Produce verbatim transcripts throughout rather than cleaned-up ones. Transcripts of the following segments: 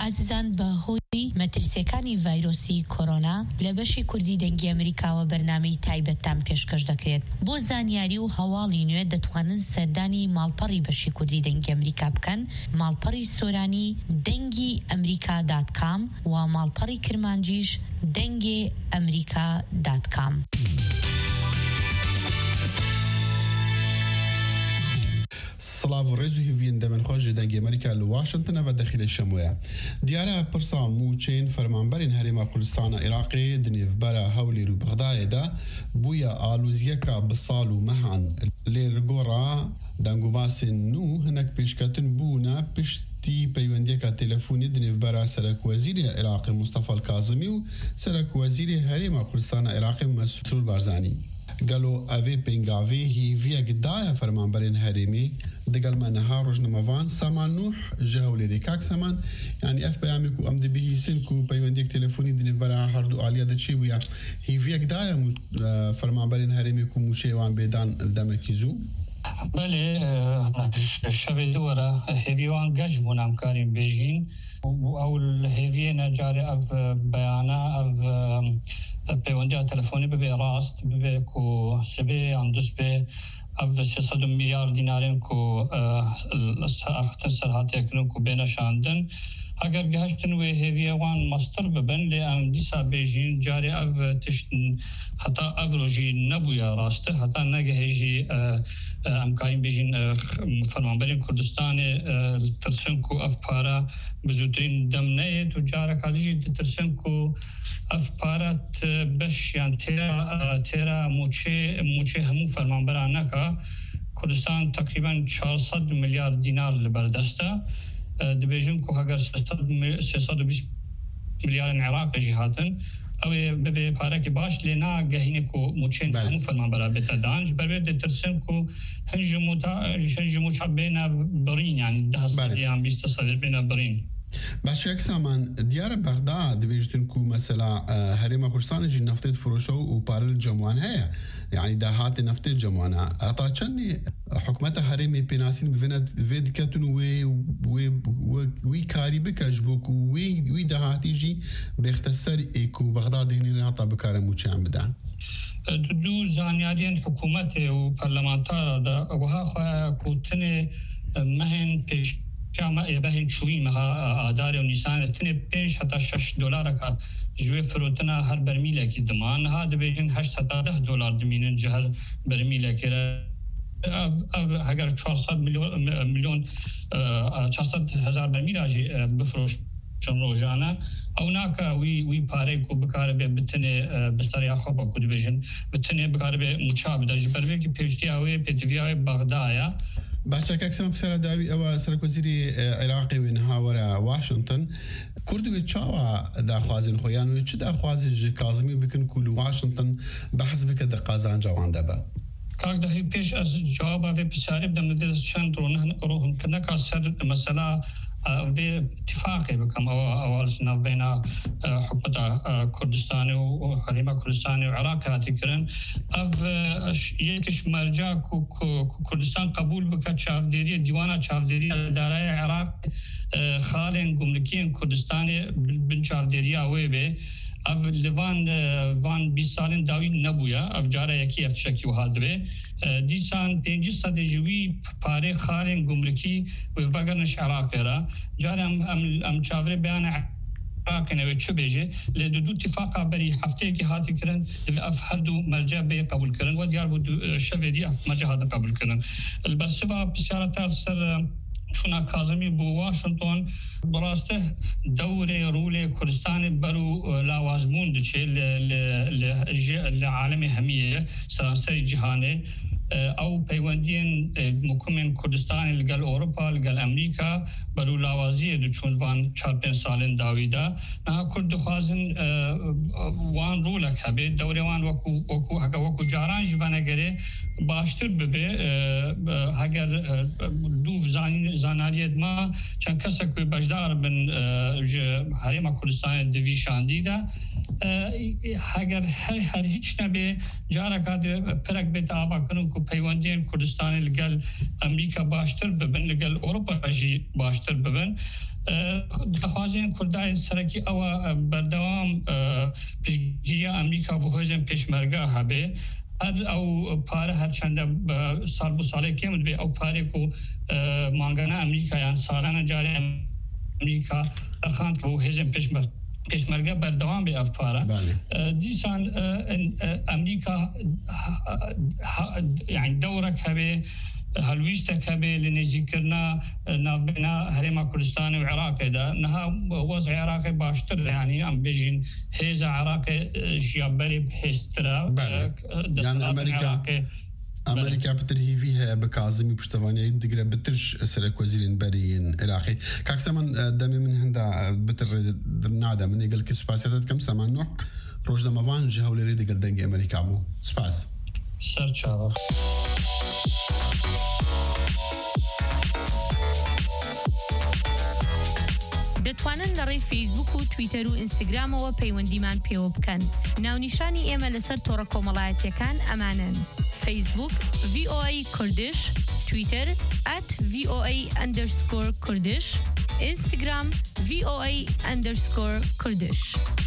ئازیزان بەهۆی مەترسیەکانی ڤایرۆسی کۆرۆنا لە بەشی کوردی دەنگی ئەمریکاوە بەرنامەی تایبەتتان پێشکەش دەکرێت. بۆ زانیاری و هەواڵی نوێ دەتوانن سەردانی ماڵپەڕی بەشی کوردی دەنگی ئەمریکا بکەن، ماڵپەڕی سۆرانی دەنگی ئەمریکا دات کام و ماڵپەڕی کرمانجیش دەنگی ئەمریکا دات کام. سلااو ڕێز و هیڤین دەمەن خۆشی دەنگی ئەمریکا لە واشنگتنەوە دەخیلە شەموویە. دیارە پرسا موچین فەرمانبەرین هەرێما کوردستانە عێراقی دنێڤبەرە هەولێر و بەغدایەدا بوویە ئالوزیەکە بساڵ و مەهان لێرگۆڕا دەنگوباسین نو هەنەک پێشکەتن بوونە پشتی پەیوەندیەکە تەلەفۆنی دنێڤبەرە سەرۆکوەزیری عێراقی مستەفا کاظمی و سەرۆکوەزیری هەرێما کوردستانە عێراقی مەسعود بارزانی. گەلۆ ئەوێ پێنگاوێ هیڤیەک دایە فەرمانبەرین هەرێمی دەگەڵمە نەها ڕۆژنەمەوان سامان نوح ژە هەولێری کاک سامان یعنی ئەف پەیامێک و ئەم دەبیهیسن و پەیوەندیەک تەلەفۆنی دنێڤبەرە هەردوو ئالیا دەچێ بووە هیڤیەک دایە فەرمانبەرین هەرێمێک و موشەیەوان بێدان دەمەکی زوو. بله شب دوره هیویوان گشت بونم کاریم بیجین او هیوی نجاری اف بیانه اف پیوندی تلفنی ببی راست ببی کو شبه اندوس به اف سیصد میلیارد دینارین کو اختر سرحاتی کنون کو بینشاندن اگر گهشتن و هیویوان مستر ببن لی ام دیسا بیجین جاری اف تشتن حتی اف روژی نبویا راسته حتی نگه هیجی امکاریم بیجین فرمانبرین کردستان ترسن کو اف پارا بزودترین دمنه تجار کالیجی ترسن کو اف پارت بش یان تیرا تیرا موچه موچه همو فرمانبرانه که کردستان تقریبا چهارصد میلیارد دینار لبردسته دبیجن کو اگر سیصد و بیست میلیارد عراق جهاتن او به پاره که باش لینا گهینه کو موچین همو فرمان برا بتا دانج بر به ترسن کو هنجمو تا هنجمو بین برین یعنی ده سال یا بیست سال بین برین. باشیک سامان دیار بغداد دبیجتن کو مثلا هرێما کوردستان جی نفتێت فروشە و پارل جەموان هەیە یعنی داهاتی نفتێت جەموانە ئەتا چەندی حکومەتە هەرێمی پێناسین بڤێنە vê diketin wê wî karî bike ji bo ku wê wî dehatî jî bêxteser ê ku Bexdadê hinî heta bikare mûçeyan bide. دو زانیارین حکومت و پارلمانتار دا وها خو کو تنه مهن پیش جامعه بهین چوی مها آدار و نیسان تنه پنج حتی شش دلار که جوی فروتنا هر برمیله کی دمان ها دبیجن هشت حتی ده دلار دمینن جهر برمیله که اگر چهارصد میلیون چهارصد هزار برمیل آجی بفروش چون روزانه او ناکا وی وی پاره کو بکاره به بتنه بستری خوب کو دبیجن بتنه بکاره به مچاب داج بروی کی پیشتی اوی پتوی بغدایا باشا كاكسم بسرعة داوي أو سركوزيري عراقي ونهاورا واشنطن كردو تشاوا دا خوازين خويان ويش دا خوازي جي كاظمي بكن كل واشنطن بحسبك دا قازان جوان دابا كاك دا هي بيش از جوابا في بساري بدم ندير شان روحن كنا كاسر مسألة في اتفاقي بكم أو أول سنة بين حكومة كردستان وحريمة كردستان وعراق هاتي كرن أف يكش مرجع كردستان قبول بك شافديري ديوانا شافديري دارای عراق خالين گمركين كردستان بن شافديري ويبه اف لوان وان بیست سالن داوی نبویا اف جاره یکی اف شکی و هادبه دیسان پنج صد جوی پاره خارن گمرکی و وگرنش عراق را جاره ام ام چاوره بیان عراق نوی چه بیجه لدو دو اتفاقا بری هفته کی هاتی کرن اف هر دو مرجع به قبول کرن و دیار بود شوه دی اف مرجع هات قبول کرن البسوا بسیارت سر چونا کاظمی بو واشنطن براسته دوره رول کردستان برو لاوازمون دچه لعالم همیه سراسر جهانه او پیوندین مکمن کردستان لگل اروپا لگل امریکا برو لاوازی دو چون وان چار پنج سالن داویدا نه کرد خوازن وان رولک هبه دوره وان وکو وکو هکا وکو جاران جوانه گره باشتر ببه اگر دو زاناریت ما چند کسا کوی بجدار بن حریم کردستان دویشان دیده اگر هر هیچ نبه جارا که پرک بیت آوا کنون وەکو پەیوەندیان کوردستانی لەگەل ئەمریکا باشتر ببن لەگەل ئەوروپاژی باشتر ببن دەخوازیان کوردای سەرەکی ئەوە بەردەوام پشتگیری ئەمریکا بۆ هۆزێن پێشمەرگە هەبێ هەر ئەو پارە هەرچەندە ساڵ بۆ ساڵێک کێم بێ ئەو پارێک و مانگانە ئەمریکایان ساڵانە جارێ ئەمریکا دەخواند کە بۆ هێزن پێشمەرگە پێشمەرگە بەردەوام بێ ئەف پارە دیسان ئەمریکا یعنی دەورێک هەبێ هەلویستێک هەبێ لە نێزیکردنا ناوبێنە هەرێما کوردستان و عێراقێدا نەها وەزع عێراقی باشتر یعنی ئەم بێژین هێزە عێراقی ژیابەری بەهێزترە ئەمریکا ئەمریکا پتر هیوی هەیە بە کازمی پشتەوانەیە دگرە بترش سەرک وەزیرین بەریین عێراقی کاکسەمان دەمی من هەندا بتر نادا من ێگەل کە سوپاسیەتت کەم سەمان نۆ ڕۆژنەمەوان ژە هەولێری دەگەل دەنگی ئەمریکا بوو سپاس سەر چاوە دەتوانن لەڕێی فەیسبوک و تویتەر و ئینستاگرامەوە پەیوەندیمان پێوە بکەن ناونیشانی ئێمە لەسەر تۆڕە کۆمەڵایەتیەکان ئەمانن فەیسبوک وی ئۆ ئەی کوردش تویتەر ئەت وی ئۆ ئەی ئەندەرسکۆر کوردش ئینستاگرام وی ئۆ ئەی ئەندەرسکۆر کوردش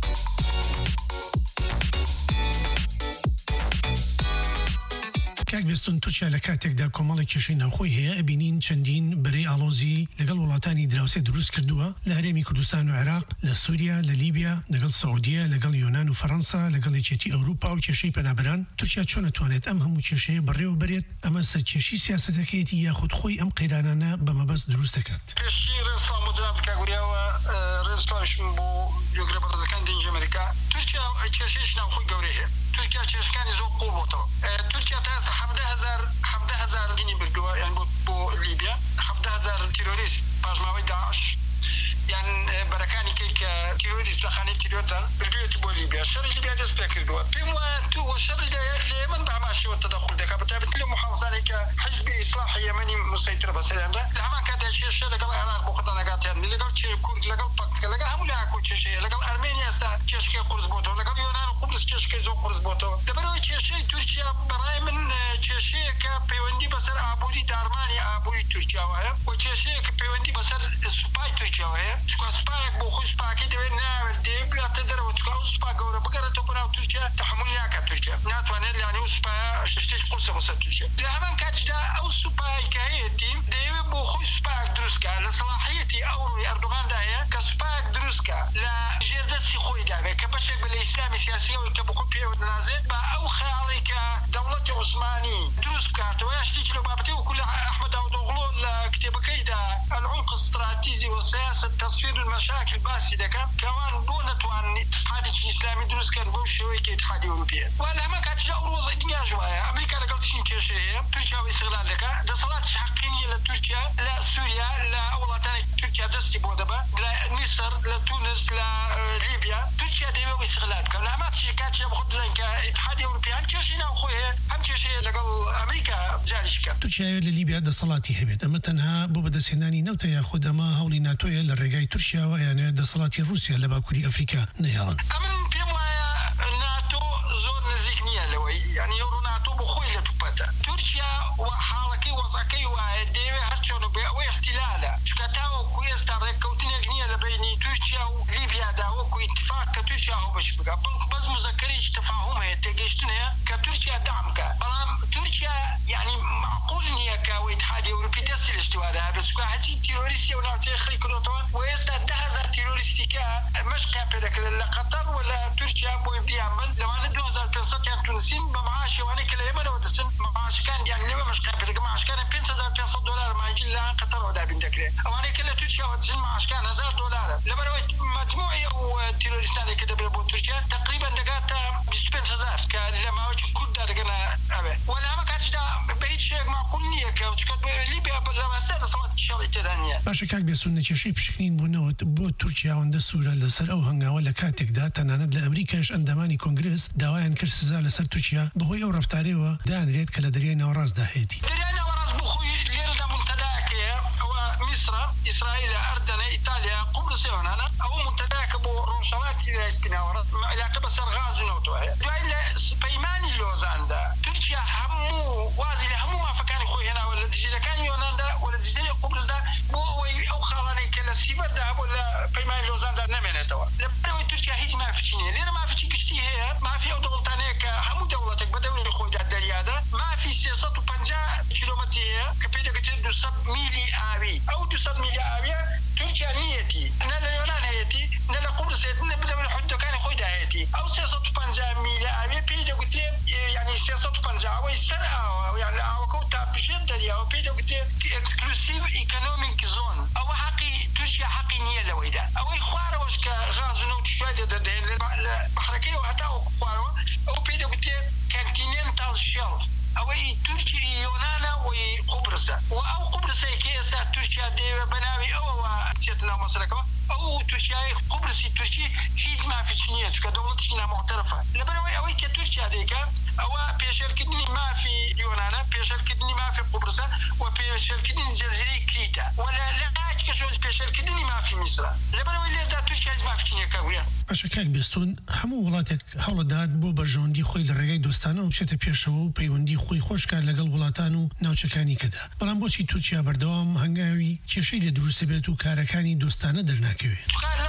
کاک بێستون تورکیا لە کاتێکدا کۆمەڵێکیشی ناوخۆی هەیە ئەبینین چەندین بەرەی ئاڵۆزی لەگەڵ وڵاتانی دراوسێ دروست کردووە لە هەرێمی کوردستان و عێراق لە سووریا لە لیبیا لەگەڵ سعودیە لەگەڵ یۆنان و فەڕەنسا لەگەڵ یەکێتی ئەوروپا و کێشەی پەنابەران تورکیا چۆن نەتوانێت ئەم هەموو کێشەیە بەڕێوە بەرێت ئەمە سەرکێشی سیاسەتەکەیەتی یاخود خۆی ئەم قەیرانانە بە مەبەست دروست دەکات پێشی ڕێسڵام و جناب کاگوریاوە ڕێسڵامشم بۆ جۆگرە بەڕێزەکان دینجی ئەمریکا تورکیا کێشەیەکی ناوخۆی گەورەی هەیە تورکیا کێشەکانی زۆر قوڵ بۆتەوە تورکیا تا ئێستا حەڤدە هەزار حەڤدە هەزار گینی بردووە یان بۆ لیبیا حەڤدە هەزار تیرۆریست پاژماوەی داعش یان بەرەکانی کەی کە تیرۆریست لە خانەی تیرۆردا بردوێتی بۆ لیبیا شەڕی لیبیا دەست پێ کردووە پێم وایە تو شەڕی لە یەمەن بە هەماشیەوە تەدەخل دەکات بەتایبەت لە محافزانێک کە حیزبی ئیسلاحی یەمەنی مسەیتر بەسەریاندا لە هەمان کاتدا کێشە لەگەڵ عێراق بۆ خۆتان نەگاتیان لەگەڵ کورد لەگەڵ پەک لەگەڵ هەموو لاکۆ کێشەیە لەگەڵ ئەرمێنیا ئێستا کێشەکەی قورس بۆتەوە لەگەڵ یۆنان و قوبرس کێشەکەی زۆر قورس بۆتەوە لەبەرەوەی کێشەی تورکیا بەڕای من کێشەیە کە پەیوەندی بەسەر ئابووری دارمانی ئابووری تورکیاوە هەیە و کێشەیە کە پەیوەندی بەسەر سوپای تورکیاوە هەیە چکە سوپایەک بۆ خۆی سوپاکەی دەوێت ناوێت دەیە بلاتە دەرەوە چکە ئەو سوپا گەورە بگەڕێتەوە بەناو تورکیا تەحمل ناکات تورکیا ناتوانێت لەوانەیە ئەو سوپایە شتێک قورسە بەسەر تورکیا لە هەمان کاتیدا ئەو سوپای کە هەیەتی دەیەوێت بۆ خۆی سوپایەک دروستکە لە سەلاحیەتی ئەوڕۆی ئەردوغاندا هەیە کە سوپایەک دروستکە لە ژێردەستی خۆی دابێت کە بەشێک بە لە ئیسلامی سیاسیەوەی کە بۆ خۆی پێوە دەنازێت بە ئەو خەیاڵی کە دەوڵەتی عوسمانی دروست بکاتەوە یا شتێکی لەو بابەتەی وەکو لە ئەحمەد داوودۆغڵۆ لە کتێبەکەیدا العمق الاستراتيجي والسياسة تصوير المشاكل باسي دكا كمان بو نتوان اتحادي اسلامي دروس كان بو شوي كاتحادي اوروبي ولا ما كانت جا وضع الدنيا جوايا امريكا لقلت شي كيشيه تركيا واستغلال دكا ده صلاه حقيقيه لتركيا لا سوريا لا وطن تركيا دستي بودبا لا مصر لا تونس لا ليبيا تركيا ديما واستغلال كان ما شي كانت جا بخد زين كاتحادي اوروبي هم كيشينا اخويا هم كيشيه لقل امريكا جاريشكا تركيا لليبيا ده صلاتي هبت اما تنها بو بدسيناني نوتا ياخد اما هولي ناتويا للرجاي تركيا ويعني ده صلاتي روسيا لباكوري افريكا نهال امن بيما ناتو زور نزيكنيه لوي يعني يورو ناتو بخوي لتوبتا تركيا وحالكي وضعكي وديوي هرشونو بي احتلالا شكاتاو كويس تاريك كوتينيا جنيه لبيني تركيا وليبيا داو كو اتفاق كتركيا هو باش بقى بس مذكري تفاهمها تجيشتنا كتركيا دعمك بلام تركيا يعني معقول ان هي كاتحاد اوروبي دست الاستواء ده بس هذه تيروريستي ولا تخري كروتون ويسا دهزر تيروريستي كا مش كابلك قطر ولا تركيا بو بيعمل لو انا دو هزار وخمسمية يعني تونسين بمعاش وانا كلا يمن ودسن معاش كان يعني لو مش كابلك معاش كان خمسة آلاف وخمسمية دولار ما يجي لها قطر ودا بندكره وانا كلا تركيا ودسن معاش كان ألف دولار لما مجموعه تيروريستان كده بو تركيا تقريبا دقاتا خمسة وعشرين ألف كان لما وجه كل ده دقنا ابي ولا ما كانش ده بهيج شيء معقول نيه كتكتب ليبيا بلا استاذ صوت شغله ترانيه باشا کاک بێسون نەکێشەی پشکنین بوونەوە بۆ تورکیاوەندە سوورە لەسەر ئەو هەنگاوە لە کاتێکدا تەنانەت لە ئەمریکاش ئەندامانی کۆنگرس داوایان کرد سزا لەسەر تورکیا بەهۆی ئەو ڕەفتارەوە دانرێت کە لە دەریای ناوەڕاست داهێتی دەریای ناوەڕاست بۆ خۆی لێرەدا منتەداکەیە ئەوە میسرە إسرائيل أردن إيطاليا قبرص يونانا أو منتداك بو روشالات إلى سبناورة إلى قبص الغاز ونوتوها إلى بيماني لوزان دا تركيا همو وازي همو ما فكان خوي هنا ولا دجيل كان يونان ولا دجيل قبرص دا بو أو خلاني كلا سيبر دا ولا بيماني لوزان دا نمنه توا لبنان تركيا هيج ما في شيء لأن ما في شيء كشتي هي ما في أو دولة تانية كهمو دولتك بدولة خوي دا الدريادة ما في سياسة وبنجا كيلومتر كبيرة كتير دوسب ميلي آبي أو دوسب ميلي آبي تركيا نيتي أنا لا يونان هيتي أنا لا قبرص هيتي أنا بدأ من حد كان خوي ده هيتي أو سياسة وبنجا ميلي آبي بيجا كتير يعني سياسة وبنجا أو السنة يعني أو كوتا بجد دريا أو بيجا كتير exclusive economic zone أو حقي تركيا حقي نية لويدا أو إخواره وش كغاز نوت شوية ده ده بحركية وحتى أو إخواره أو بيجا كتير continental shelf أو تركيا يونانا وقبرص أو قبرص كيسا تركيا دي بناوي أو سيتنا مسلكه أو تركيا قبرص تركيا هيج ما في شنية كدولتنا معترفة لبناوي أو كتركيا ديكا أو بيشر كدني ما في يونانا بيشر كدني ما في قبرص وبيشر كدني جزيرة كريتا ولا لا كشوز بيشر كدني ما في مصر لبناوي اللي دا تركيا ما في شنية كويا ئەشکاک بستون هەموو وڵاتێک هەوڵەدات بۆ بەرژەوەندی خۆی لە ڕێگەی دۆستانە و بچێتە پێشەوە و پەیوەندی خۆی خۆشکات لەگەڵ وڵاتان و ناوچەکانی کەدا بەڵام بۆچی تورکیا بەردەوام هەنگاوی کێشەی لە دروست بێت و کارەکانی دۆستانە دەرناکەوێت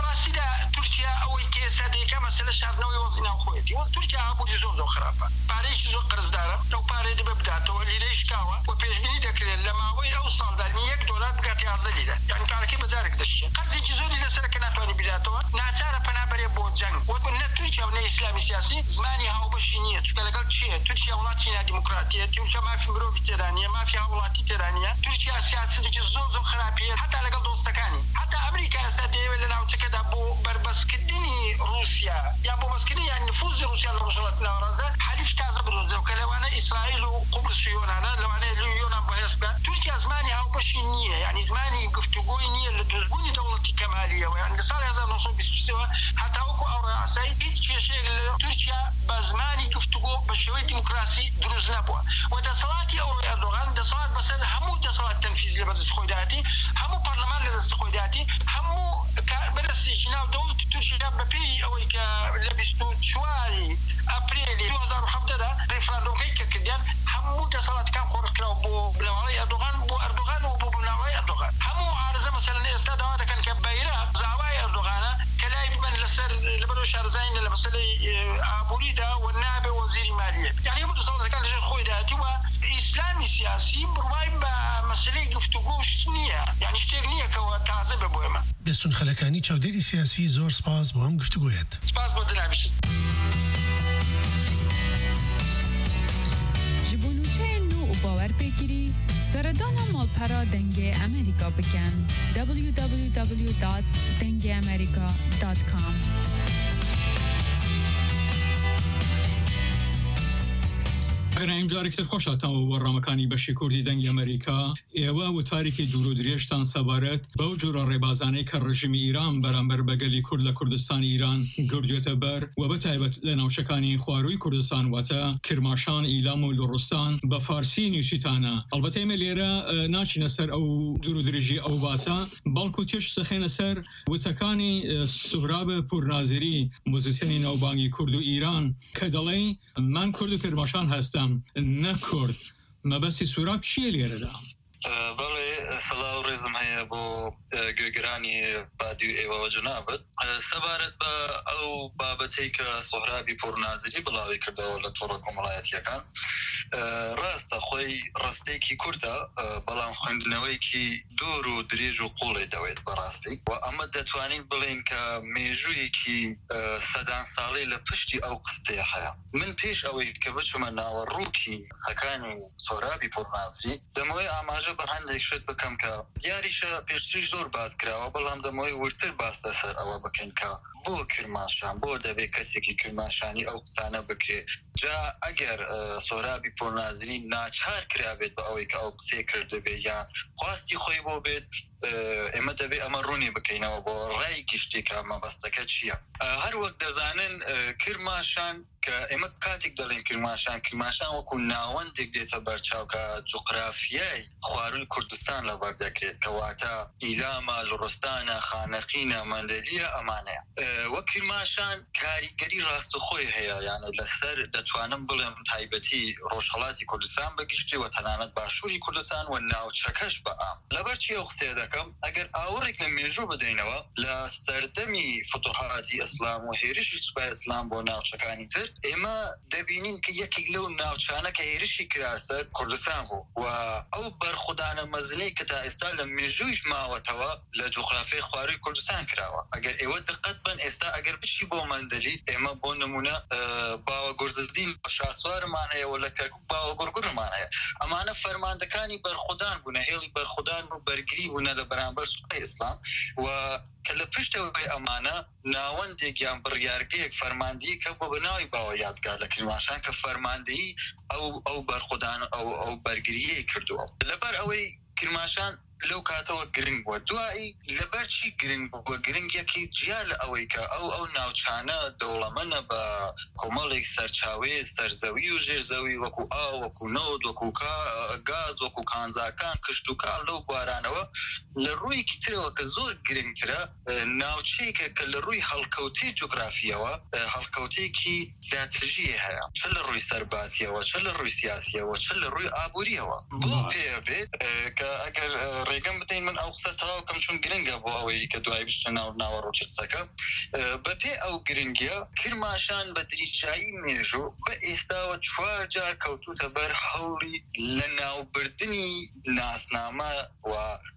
توركيا أو كيسة ديكا مثلا شهرناوي وزنا خويتي وتوركيا أبو جزء ذو خرافة باريش جزء قرض دارة لو باري دي ببداته واللي ليش كاوا وبيجني دكري لما هو أوصل دارني يك دولار بقاتي عزليلة يعني تعرفي بزارك دشة قرض جزء اللي سركنات واني بداته نعتارة فنا بري بوجان وبنا توركيا ونا إسلامي سياسي زماني هاو بشينية تقول قال شيء توركيا ولاتينا ديمقراطية توركيا ما في مروفي تيرانية ما في هاولاتي تيرانية توركيا سياسي جزء ذو خرافية حتى لقل دوستكاني حتى أمريكا سادي ولا ناوتك دابو بربس كدني روسيا يا ابو مسكني يعني نفوذ روسيا لرجلتنا ورزا حليف تعذب روسيا وكلو انا اسرائيل وقبرص يونان لو انا يونان بهسبه تركيا زماني هاو بشينيه يعني زماني قفتقوي نيه لدزبوني دولتي كماليه يعني صار هذا نصوب بيستوى حتى اوكو او راسي هيك شيء تركيا بزماني قفتقو بشوي ديمقراطي دروز نبوا ودا صلاتي او اردوغان ده صلاه بس همو ده صلاه تنفيذ اللي بس خويداتي همو برلمان اللي بس خويداتي همو بس جناب دولة تركيا ببي أو إيكا لبستو شوالي أبريل دو هزار وحفظة ده ريفراندوم هيك كديان همو تصالات كان خورك لو بو بنوعي أردوغان بو أردوغان وبو بنوعي أردوغان همو عارضة مثلا إستاد هذا كان كبيرة زعواي أردوغان كلايب من لسر لبرو شارزين لمثلا أبوريدا والنائب وزير مالية يعني هم تصالات كان لجل خوي ده توا إسلامي سياسي برواي بمسألة قفتوغوش نية يعني اشتغنية كوا تعذب بوهما بستون خلکانی چاودێری سیاسی زۆر سپاس بۆ ئەم گفتوگویت سپاس بۆ جنابیش ji bo nûçeyên nû û bawerpêkirî seredana malpera dengê Amerîka bikin w w w dot dengê amerika dot com ئەگەر جارێکتر خۆشاتەوە وەڕامەکانی بەشی کوردی دەنگی ئەمریکا ئێوە و تاریکی دوور و درێژتان سەبارەت بەو جۆرە ڕێبازانەی کە ڕژیمی ئیران بەرامبەر بەگەلی کورد لە کوردستانی ئیران گردوێتە بەر و بەتایبەت لە ناوچەکانی خوارووی کوردستان واتە کرماشان، ئیلام و لوڕستان بە فارسی نووسیتانە. ئەڵبەتە ئێمە لێرە ناچینە سەر ئەو دوور و درێژی ئەو باسە بەڵکو توێش سەخێنە سەر وتەکانی سوهراب پورنازری موزیسیەنی ناوبانگی کورد و ئیران کە دەڵێ من کورد و کرماشان هەستم نەکورد مەبەستی سووراب چییە لێرەدا؟ بەڵێ سەڵاو ڕێزم هەیە بۆ گوێگرانی رادیو ئێوە جنابەت سەبارەت بە ئەو بابەتەی کە سوهرابی پورنازری بڵاوی کردەوە لە تۆڕە کۆمەڵایەتیەکان ڕاستە خۆی ڕستێکی کوردە بەڵام خوێندنەوەیکی دوور و درێژ و قوڵی دەوێت بەڕاستی و ئەمە دەتوانین بڵێن کە مێژوویەکی سەدان ساڵی لە پشتی ئەو قستەیە هەیە. من پێش ئەوەی کە بچمە ناوەڕووکی سەکانی سوهرابی پورنازری دەمەوەی ئاماژە بە هەندێک شت بکەم کە دیاریشە پێشتری زۆر باس کراوە بەڵام دەمەوەی ورتر باس لەسەر ئەوە بکەین کە بۆ کرماشان بۆ دەبێت کەسێکی کرماشانی ئەو قسانە بکرێ جا ئەگەر سوهرابی پورنازری ناچار کرابێت بە ئەوەی کە ئەو قسێ کردبێ یان خواستی خۆی بۆ بێت ئێمە دەبێ ئەمە ڕوونی بکەینەوە بۆ ڕای گشتێکە مەبەستەکە چییە. هەر وەک دەزانن کرماشان کە ئێمە کاتێک دەڵێن کرماشان کرماشان وەکو ناوەندێک دێتە بەرچاو کە جوقرافیای خواروی کوردستان لەبەر دەکرێت کەواتە ئیلامە لڕستانە خانەقینە مەندەلیە ئەمانەیە. وەک کرماشان کاریگەری ڕاستەخۆی هەیە یانە لەسەر دەتوانم بڵێم تایبەتی ڕۆژهەڵاتی کوردستان بەگشتی و تەنانەت باشووری کوردستان و ناوچەکەش بەئام لەبەر چی ئەو قسێ دەکەم ئەگەر ئاوەڕێک لە مێژوو بدەینەوە لە سەردەمی فتوحاتی ئیسلام و هێرشی سوپای ئیسلام بۆ ناوچەکانی تر ئێمە دەبینین کە یەکێک لەو ناوچانە کە هێرشی کراسەر کوردستان بوو و ئەو بەرخودانە مەزنەی کە تا ئێستا لە مێژوویش ماوەتەوە لە جوغرافیای خواروی کوردستان کراوە. ئەگەر ئێوە دقت بن ئێستا ئەگەر بچی بۆ مەندەلی ئێمە بۆ نمونە باوە گورزدین شاسوارمان هەیە و لە کەرکووک باوە گورگورمان هەیە. ئەمانە فەرماندەکانی بەرخودان بوونە هێڵی بەرخودان و بەرگری بوونە لە بەرامبەر سوپای ئیسلام و کە لە پشتەوەی ئەمانە ناوەندێکیان بڕیارگەیەک فەرماندەیە کە بۆ بەناوی باوە یادگار لە کرماشان کە فەرماندەیی ئەو ئەو بەرخودان ئەو ئەو بەرگریەی کردووە. لەبەر ئەوەی کرماشان لەو کاتەوە گرنگ بووە. دوایی لەبەر چی گرنگ بووە؟ گرنگێکی جیا لە ئەوەی کە ئەو ئەو ناوچانە دەوڵەمەنە بە کۆمەڵێک سەرچاوێ سەرزەوی و ژێرزەوی وەکو ئاو وەکو نەوت وەکو گاز وەکو کانزاکان کشت و کار لەو بوارانەوە لە ڕوویکی ترەوە کە زۆر گرنگترە ناوچەیەکە کە لە ڕووی هەڵکەوتەی جوگرافیەوە هەڵکەوتەیەکی استراتیژی هەیە چ لە ڕووی سەربازیەوە چ لە ڕووی سیاسیەوە چ لە ڕووی ئابووریەوە. بۆ پێبێت کە ئەگەر ڕێگەم بدەین من ئەو قسە تەواوکەم چون گرنگە بۆ ئەوەی کە دوای بشتە ناو ناوەڕۆکی قسەکە بەپێ ئەو گرنگیە کرماشان بە دریچایی مێژوو بە ئێستاوە چوار جار کەوتوتە بەر هەوڵی لە ناوبردنی ناسنامە و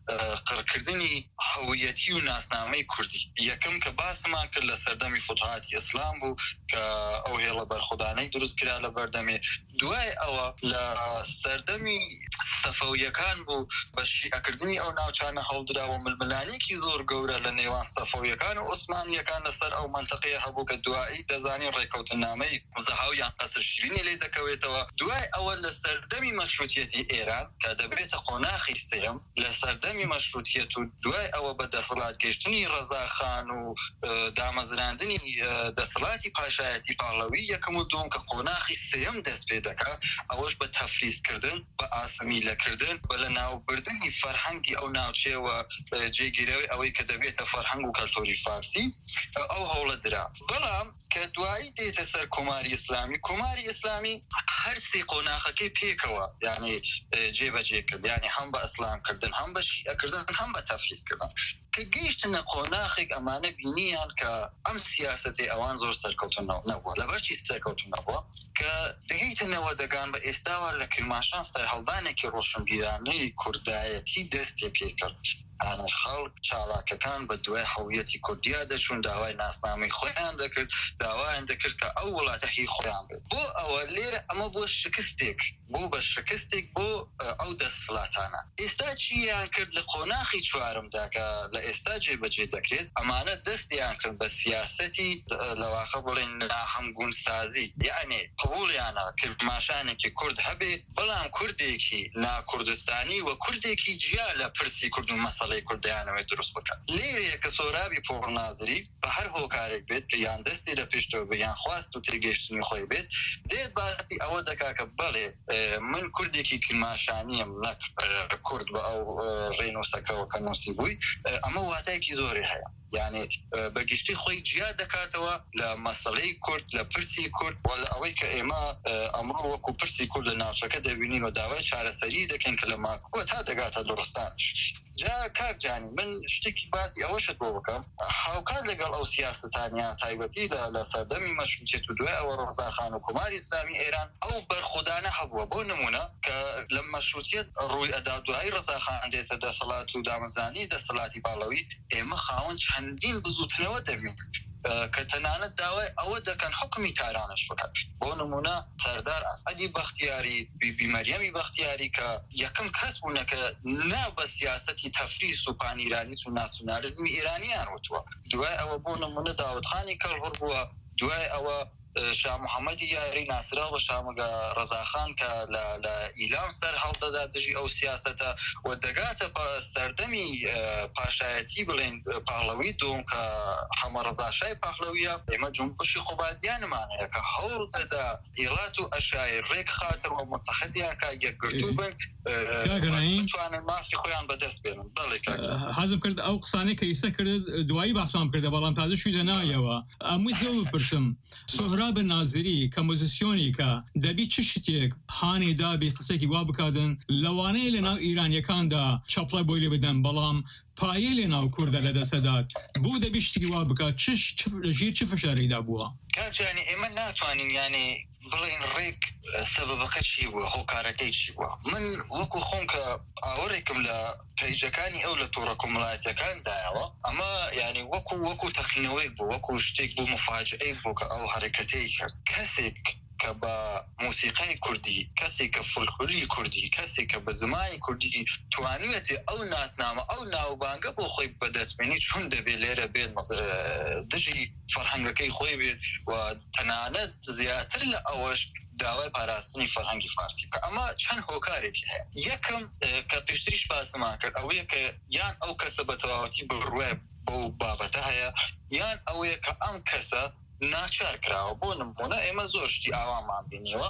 قڕکردنی هەویەتی و ناسنامەی کوردی. یەکەم کە باسمان کرد لە سەردەمی فتوحاتی ئیسلام بوو کە ئەو هێڵە بەرخودانەی دروست کرا لە بەردەمێ. دوای ئەوە لە سەردەمی سەفەویەکان بوو بە شیعەکردنی ئەو ناوچانە هەڵدراوە ململانێکی زۆر گەورە لە نێوان سەفەویەکان و عوسمانیەکان لەسەر ئەو منتەقەیە هەبوو کە دوایی دەزانین ڕێکەوتنامەی زەهاویان قەسر شیرینی لێ دەکەوێتەوە. دوای ئەوە لە سەردەمی مەشروتیەتی ئێران کە دەبێتە قۆناخی سێم لە سەردەمی مەشروتیەت و دوای ئەوە بە دەسەڵات گەیشتنی ڕەزاخان و دامەزراندنی دەسەڵاتی پاشایەتی پاڵەوی یەکەم و دوم کە قۆناخی سێم دەست پێ دەکات ئەوەش بە تەفریزکردن بە ئاسمیلەکردن بە لە ناوبردنی فەرهەنگی ئەو ناوچەیەوە جێگیرەوەی ئەوەی کە دەبێتە فەرهەنگ و کەلتۆری فارسی ئەو هەوڵە درا. بەڵام کە دوایی دێتە سەر کۆماری ئیسلامی کۆماری ئیسلامی هەر سێ قۆناخەکەی پێکەوە یعنی جێبەجێ کرد یعنی هەم بە ئەسلامکردن هەم بە شیعەکردن هەم بە تەفریزکردن کە گەیشتنە قۆناخێک ئەمانە بینیان کە ئەم سیاسەتی ئەوان زۆر سەرکەوتن نەبووە. لەبەرچی سەرکەوتن نەبووە کە دەگەیتنەوە دەگان بە ئێستاوە لە کرماشان سەرهەڵدانێکی ڕۆشنبیرانەی کوردایەتی دەستی پێکرد. ئەنە خەڵک چالاکەکان بە دوای هەویەتی کوردیا دەچون داوای ناسنامەی خۆیان دەکرد داوایان دەکرد کە ئەو وڵاتە هی خۆیان بێت. بۆ ئەوە لێرە ئەمە بۆ شکستێک بۆ بە شکستێک بۆ ئەو دەسەڵاتانە. ئێستا چیان کرد لە قۆناخی چوارمدا کە لە ئێستا جێبەجێ دەکرێت ئەمانە دەستیان کرد بە سیاسەتی لەواقع بڵێن ناهەمگونسازی یعنی قبوڵیانە کرماشانێکی کورد هەبێ بەڵام کوردێکی ناکوردستانی و کوردێکی جیا لە پرسی کورد و مەسەڵەی کوردیانەوەی دروست بکات. لێرەیە کە سۆرابی پۆڕنازری بە هەر هۆکارێک بێت کە یان دەستی لە پێشتەوە بە یان خواست و تێگەیشتنی خۆی بێت دێت باسی ئەوە دەکا کە بەڵێ من کوردێکی کرماشانیم نەک کورد بە ئەو ڕێنووسەکەەوە کە نووسی بووی ئەمە واتایەکی زۆری هەیە. یعنی بەگشتی خۆی جیا دەکاتەوە لە مەسەڵەی کورد لە پرسی کورد و لە ئەوەی کە ئێمە ئەمڕۆ وەکو پرسی کورد لە ناوچەکە دەبینین و داوای چارەسەری دەکەن کە لە ماکووە تا دەگاتە دڵستانش. جا کاک جانی من شتێکی باسی ئەوەشت بۆ بکەم هاوکات لەگەڵ ئەو سیاستانیا تایبەتی لە سەردەمی مەشروتیەت و دوای ئەوە ڕەزاخان و کۆماری ئیسلامی ئێران ئەو بەرخودانە هەبووە. بۆ نمونە کە لە مەشروتیەت ڕووی ئەدا دوای ڕەزاخان دێتە دەسەڵات و دامەزانی دەسەڵاتی باڵەوی ئێمە خاوەن چەندین بزوتنەوە دەبین کە تەنانەت داوای ئەوە دەکەن حکمی تارانش بکات. بۆ نمونە سەردار ئەسعەدی بەختیاری بیبی مەریەمی بەختیاری کە یەکەم کەس بوونە کە ناو بە سیاسەتی تەفریس و پانیرانیس و ناسیۆنالیزمی ئێرانیان وتووە. دوای ئەوە بۆ نمونە داوودخانی کەڵهوڕ بووە. دوای ئەوە شاه محەممەدی یاری ناسرا بە شامەگە ڕەزاخان کە لە ئیلام سەر هەڵدەدا دژی ئەو سیاسەتە و دەگاتە بە سەردەمی بەردەمی پاشایەتی بڵێن پاڵەوی دوم کە حەمە ڕەزاشای پاڵەویە ئێمە جنبشی خۆبادیانمانەیە کە هەوڵ دەدا ئێڵات و ئەشای ڕێک خاتر و متحدیان کا یەکگرتوو بن بتوانن مافی خۆیان بەدەست بێنن. بەڵێ حەزم کرد ئەو قسانەی کە ئێستا کرد دوایی باسمان کردە بەڵام تازە شووی دەنایەوە ئەمووی زۆر بپرسم سۆهراب نازری کە مۆزیسیۆنی کە دەبی چ شتێک هانێ دابی قسێکی وا بکاتن لەوانەیە لەناو ئیرانیەکاندا چاپڵای بۆی لێ بدەن بەڵام پایە لێناو کووردە لە دەسەدات بۆ دەبی شتێکی وا بکات چ لەژیر چ فشارێکدا بووە؟ کاجانی ئێمە ناتوانین یعنی بڵێن ڕێک سەبەبەکە چی بووە هۆکارەکەی چی بووە. من وەکو خۆم کە ئاوەڕێکم لە پەیجەکانی ئەو لە تۆڕە کۆمەڵایەتیەکاندایەوە ئەمە یعنی وەکو وەکو تەقینەوەیک بوو وەکو شتێک بوو مفاجئەیەک بوو کە ئەو حرەکەتەی کرد کەسێک کە بە موسیقای کوردی کەسێک کە فولکلۆری کوردی کەسێک کە بە زمانی کوردی توانوێتی ئەو ناسنامە ئەو ناوبانگە بۆ خۆی بەدەستبێنی چون دەبێت لێرە بێت دژی فەرهەنگەکەی خۆی بێت و تەنانەت زیاتر لە ئەوەش داوای پاراستنی فەرهەنگی فارسی کە ئەمە چەند هۆکارێکی هەیە. یەکەم کە پێشتریش باسمان کرد ئەوەیە کە یان ئەو کەسە بە تەواوەتی بڕوێ بۆ بابەتە هەیە یان ئەوەیە کە ئەم کەسە ناچار کراوە. بۆ نمونە ئێمە زۆر شتی ئاوامان بینیوە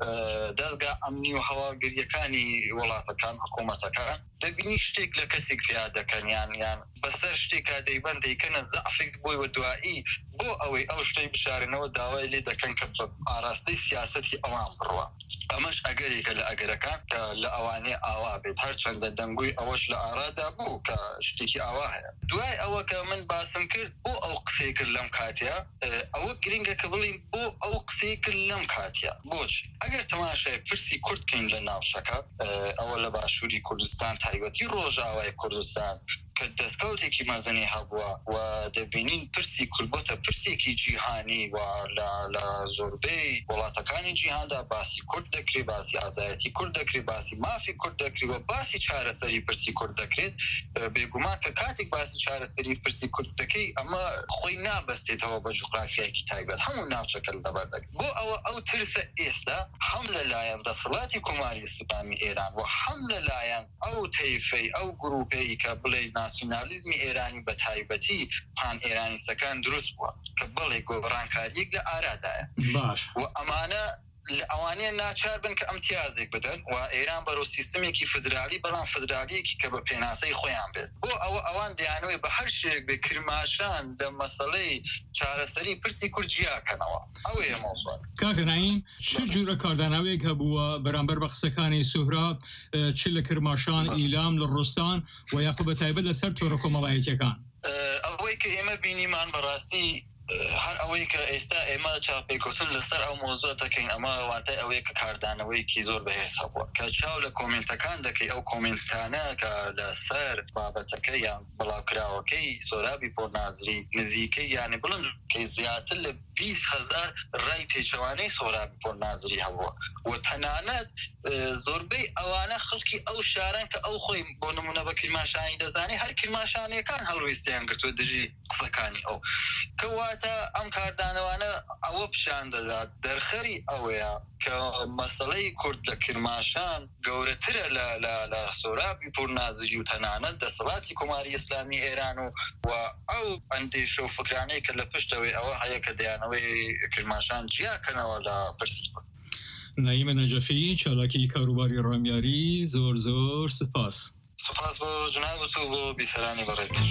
دەستگا ئەمنی و هەواڵگریەکانی وڵاتەکان حکوومەتەکان دەبینی شتێک لە کەسێک پیا دەکەن یان یان بەسەر شتێکا دەیبەن دەیکەنە زەعفێک بۆی وە دوایی بۆ ئەوەی ئەو شتەی بشارنەوە داوای لێ دەکەن کە بە ئاراستی سیاسەتی ئەوان بڕوە. ئەمەش ئەگەرێکە لە ئەگەرەکان کە لە ئەوانەیە ئاوا بێت هەرچەندە دەنگوی ئەوەش لە ئارادا بوو کە شتێکی ئاوا هەیە. دوای ئەوە کە من باسم کرد بۆ ئەو قسەی کرد لەم کاتیا ئەوە گرنگە کە بڵین بۆ ئەو قسەی کرد لەم کاتیا بۆچی ئەگەر تەماشای پرسی کوردکەین لە ناوچەکە ئەوە لە باشووری کوردستان تایبەتی ڕۆژاوای کوردستان کە دەستکەوتێکی مەزنی هەبووە و دەبینین پرسی کوربەتە پرسێکی جیهانی و لە زۆربەی وڵاتەکانی جیهاندا باسی کورد دەکرێت باسی ئازایەتی کورد دەکرێت باسی مافی کورد دەکرێت و باسی چارەسەری پرسی کورد دەکرێت بێگومان کە کاتێک باسی چارەسەری پرسی کورد دەکەی ئەمە خۆی نابەستێتەوە بە جوغرافیایەکی تایبەت هەموو ناوچەکە لەبەر دەکرێت. بۆ ئەوە ئەو ترسە ئێستا هەم لەلایەن دەسەڵاتی کۆماری ئیسلامی ئێران و هەم لەلایەن ئەو تەیفەی ئەو گروپەی کە بڵێ ناسیۆنالیزمی ئێرانی بە تایبەتی پان ئێرانیستەکان دروست بووە کە بڵێ گۆڕانکاریەک لە ئارادایە و ئەمانە ئەوانەیە ناچار بن کە ئەمتیازێک بدەن و ئێران بەرەو سیستمێکی فدرالی بەڵام فدرالیەکی کە بە پێناسەی خۆیان بێت. بۆ ئەوە ئەوان دەیانەوەی بە هەر شتێک بێ کرماشان دە مەسەڵەی چارەسەری پرسی کورجیاکەنەوە. ئەوەیە مۆزوع. کاکەنایم چ جوورە کارداناوێک هەبووە بەرامبەر بە قسەکانی سۆهراب چ لە کرماشان ئیلام لە ڕۆستان و یاخود بە تایبەت لەسەر تۆڕە کۆمەڵایەتیەکان؟ ئەوەی کە ئێمە بینیمان بەڕاستی هەر ئەوەی کە ئێستا ئێمە چاپێکوتن لەسەر ئەو مۆزوع دەکەین ئەمە واتای ئەوەیە کە کاردانەوەیکی زۆر بەهێز هەبووە کە چاو لە کۆمنتەکان دەکەی ئەو کۆمنتانە کە لەسەر بابەتەکە یان بڵاوکراوەکەی سۆرابی پۆرنازری نزیکەی یانی بڵم کە زیاتر لە بیست هەزار ڕای پێچەوانەی سۆرابی پۆرنازری هەبووە و تەنانەت زۆربەی ئەوانە خەڵکی ئەو شارن کە ئەو خۆی بۆ نمونە بە کرماشانی دەزانێت هەر کرماشانیەکان هەڵویستیان گرتووە دژی قسەکانی ئەو کەواتە ئەم کاردانەوانە ئەوە پیشان دەدات دەرخەری ئەوەیە کە مەسەڵەی کورد لە کرماشان گەورەترە لە سۆرابی پۆرنازری و تەنانەت دەسەڵاتی کۆماری ئیسلامی ئێران و و ئەو ئەندێشە و فکرانەی کە لە پشتەوەی ئەوە هەیە کە دەیانەوەی کرماشان جیاکەنەوە لە پرسی کورد. نەیمە نەجەفی چالاکی کاروباری ڕامیاری زۆر زۆر سپاس. سپاس بۆ جناب و بۆ بیسەرانی بەڕێکش.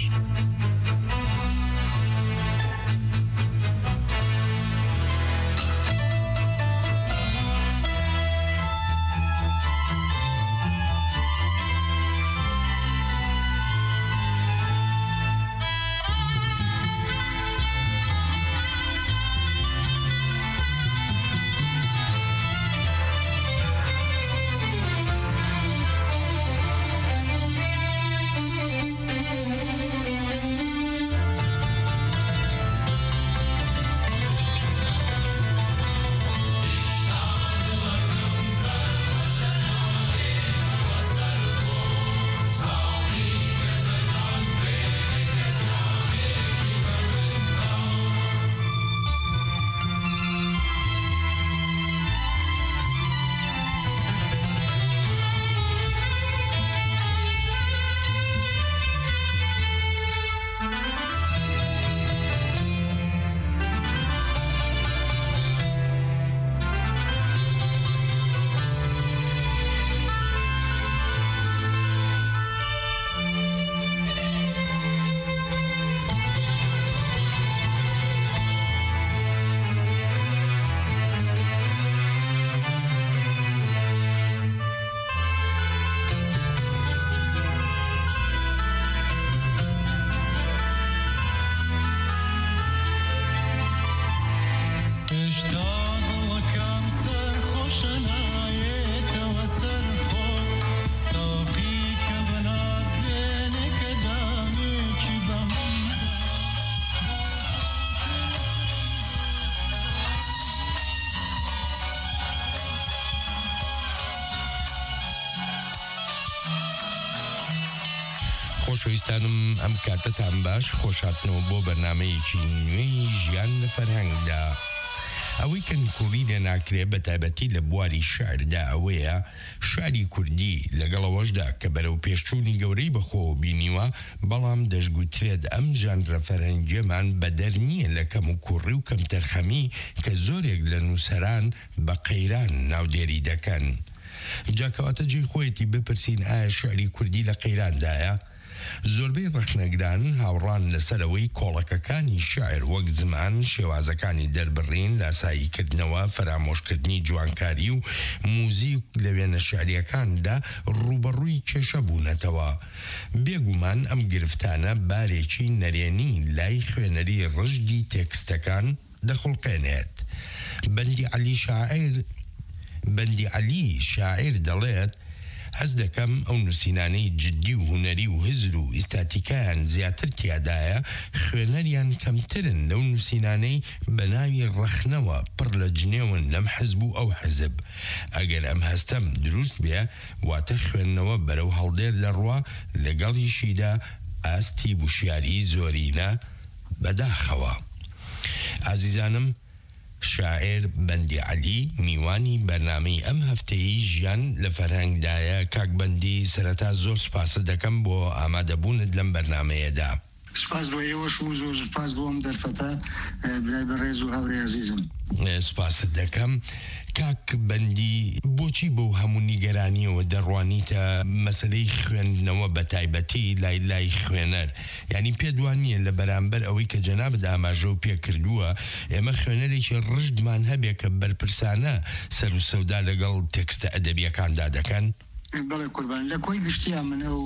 خۆشەویستانم ئەم کاتتان باش خۆشاتنەوە بۆ بەرنامەیەکی نوێی ژیان لە فەرهەنگدا. ئەوەی کەنکوڵی لە ناکرێ بە تایبەتی لە بواری شعردا ئەوەیە شعری کوردی لەگەڵەوەشدا کە بەرەو پێشچوونی گەورەی بەخۆ بینیوە، بەڵام دەشگوترێت ئەم ژانرە فەرهەنگیەمان بەدەر نییە لە کەم و کوڕی و کەم تەرخەمی کە زۆرێک لە نووسەران بە قەیران ناودێری دەکەن. جاکەواتە جێی خۆیەتی بپرسین ئایا شعری کوردی لە قەیراندایە؟ زۆربەی ڕەخنەگران هاوڕان لەسەرەوەی کۆڵەکەکانی شاعر وەک زمان شێوازەکانی دەربڕین، لاساییکردنەوە، فەرامۆشکردنی جوانکاری و موزیک لە وێنە شعریەکاندا ڕوبەڕووی کێشە بوونەتەوە. بێگومان ئەم گرفتانە بارێکی نەرێنی لای خوێنەری ڕژدی تێکستەکان دەخڵقێنێت. بەندی عەلی شاعیر بەندی عەلی شاعیر دەڵێت هەز دەکەم ئەو نووسینانەی جددی و هوەری و هزر و ئیستاتیکایان زیاتر تیادایە خوێنەریان کەمترن لەو نووسینانەی بە ناوی ڕەخنەوە پڕ لە جنێون لەم حزب و ئەو حزب. ئەگەر ئەم هەستەم دروست بێ واتە خوێندنەوە بەرەو هەڵدێر لە ڕوا لەگەڵیشیدا ئاستی بوشیاری زۆرینە بەداخەوە. ئازیزانم، شاعر بەندی عەلی میوانی بەرنامەی ئەم هەفتەی ژیان لە فەرهەنگدایە. کاک بەندی، سەرەتا زۆر سپاس دەکەم بۆ ئامادەبوونت لەم بەرنامەیەدا. سپاس بۆ ئێوەش و زۆر سپاس بۆ ئەم دەرفەتە برای بەڕێز و هاوڕێ عەزیزم. سپاست دەکەم. کاک بەندی، بۆچی بۆ هەموو نیگەرانیەوە دەڕوانیتە مەسەلەی خوێندنەوە بە تایبەتی لای لای خوێنەر؟ یعنی پێدوان نییە لە بەرامبەر ئەوەی کە جەنابەت ئاماژە و پێکردووە ئێمە خوێنەرێکی ڕژدمان هەبێ کە بەرپرسانە سەر و سەودا لەگەڵ تێکستە ئەدەبیەکاندا دەکەن؟ بەڵێ قوربان، لە کۆی گشتیا من ئەو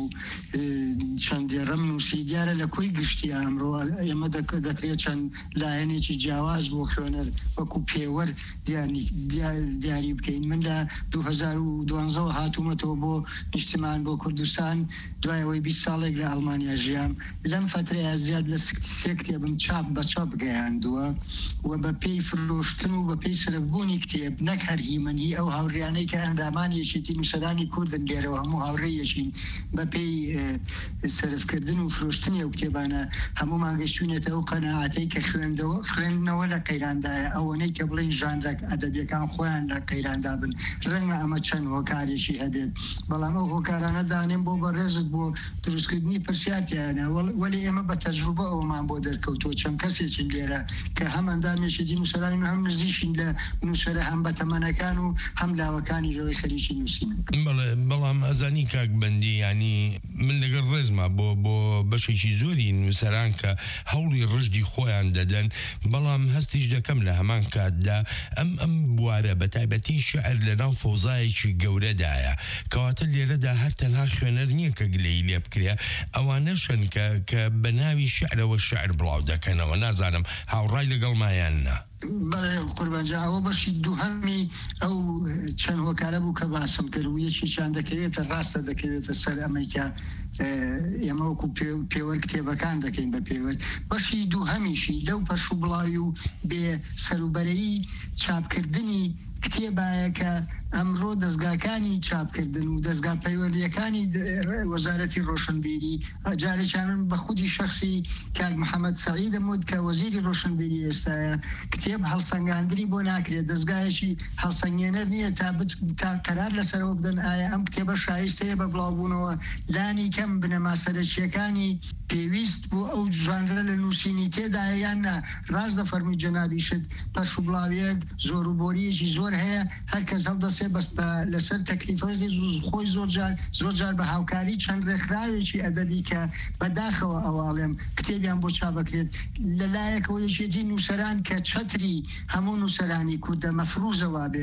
چەندێڕەم نووسی دیارە لە کۆی گشتیا ئەمڕۆ ئێمە دەکرێت چەند لایەنێکی جیاواز بۆ خوێنەر وەکو پێوەەر دیاری بکەین. من لە دوو هەزار و دوانزە هاتوومەتەوە بۆ نیشتمان بۆ کوردستان، دوایەوەی بیست ساڵێک لە ئەڵمانیا ژیام. لەم فترەیە زیاد لە سێ کتێبم چاپ بە چاپ گەیاندووە و بە پێی فرۆشتن و بە پێی سرفبوونی کتێب، نەک هەر هیمەنی ئەو هاوڕیانەی کە ئەندامانیەشێتی نووسەرانی کورد لێرەوە هەموو هاوڕێیەشین بە پێی سەرفکردن و فرۆشتنی ئەو کتێبانە هەمومان گەشتوونێتە ئەو قەناعەتەی کە خوێندنەوە لە قەیراندایە، ئەوەنەی کە بڵین ژانرێک ئەدەبیەکان خۆیان لە قەیراندا بن. ڕەنگە ئەمە چەند هۆکارێکی هەبێت، بەڵام ئەو هۆکارانە دانێن بۆ بەڕێزت بۆ دروستکردنی پرسیارتیانە. وەلی ئێمە بە تەجروبە ئەومان بۆ دەرکەوتۆ چەند کەسێکین لێرە کە هەم ئەندامێشێتی نووسەرانی هەم نزیشین لە نووسەرە هەم بەتەمەنەکان و هەم لاوەکانی ژەوەی خەریکی نووسینن. بەڵام ئەزانی کاک بەندی، ینی من لەگەڵ ڕێزمە بۆ بۆ بەشێکی زۆری نووسەران کە هەوڵی ڕژدی خۆیان دەدەن، بەڵام هەستیش دەکەم لە هەمان کاتدا ئەم ئەم بوارە بە تایبەتی شعر لەناو فەوزایەکی گەورەدایە، کەواتە لێرەدا هەر تەنها خوێنەر نییە کە گلەی لێ بکرێ، ئەوانەشن کە بە ناوی شعرەوە شعر بڵاو دەکەنەوە. نازانم هاوڕای لەگەڵ مایاننا؟ بەڵێ قوربانجا، ئەوە بەشی دووهەمی ئەو چەند هۆکارە بوو کە باسم کرد و یەکیشیان دەکەوێتە ڕاستە دەکەوێتە سەر ئەمەیکە ئێمە وەکو پێوەەر کتێبەکان دەکەین بە پێوەەر. بەشی دووهەمیشی لەو پەش و بڵاوی و بێ سەروبەرەیی چاپکردنی کتێبایە کە ئەمڕۆ دەستگاکانی چاپکردن و دەستگا پەیوەردیەکانی وەزارەتی ڕۆشنبیری، جارێکیان بە خودی شخصی کاک محەممەد سەعید دەموت کە وەزیری ڕۆشنبیری ئێستاە کتێب هەڵسەنگاندنی بۆ ناکرێت، دەستگایەکی هەڵسەنگێنەر نییە تا تا قەرار لەسەرەوە بدەن ئایا ئەم کتێبە شایستەیە بە بڵاوبوونەوە. لانی کەم بنەما سەرچیەکانی پێویست بۆ ئەو ژانرە لە نووسینی تێدایە یان نا. ڕاست دەفەرمووی جەنابیشت پەش و بڵاویەک زۆر و بۆریەکی زۆر هەیە، هەرکەس هەڵدەست بەس لەسەر تەکلیفەی خۆی زۆر جار زۆر جار بە هاوکاری چەند ڕێکخراوێکی ئەدەبی کە بەداخەوە ئەواڵێم کتێبیان بۆ چاپ بکرێت لەلایەکەوە یەکێتی نووسەران کە چەتری هەموو نووسەرانی کوردە مەفروزەوە بێ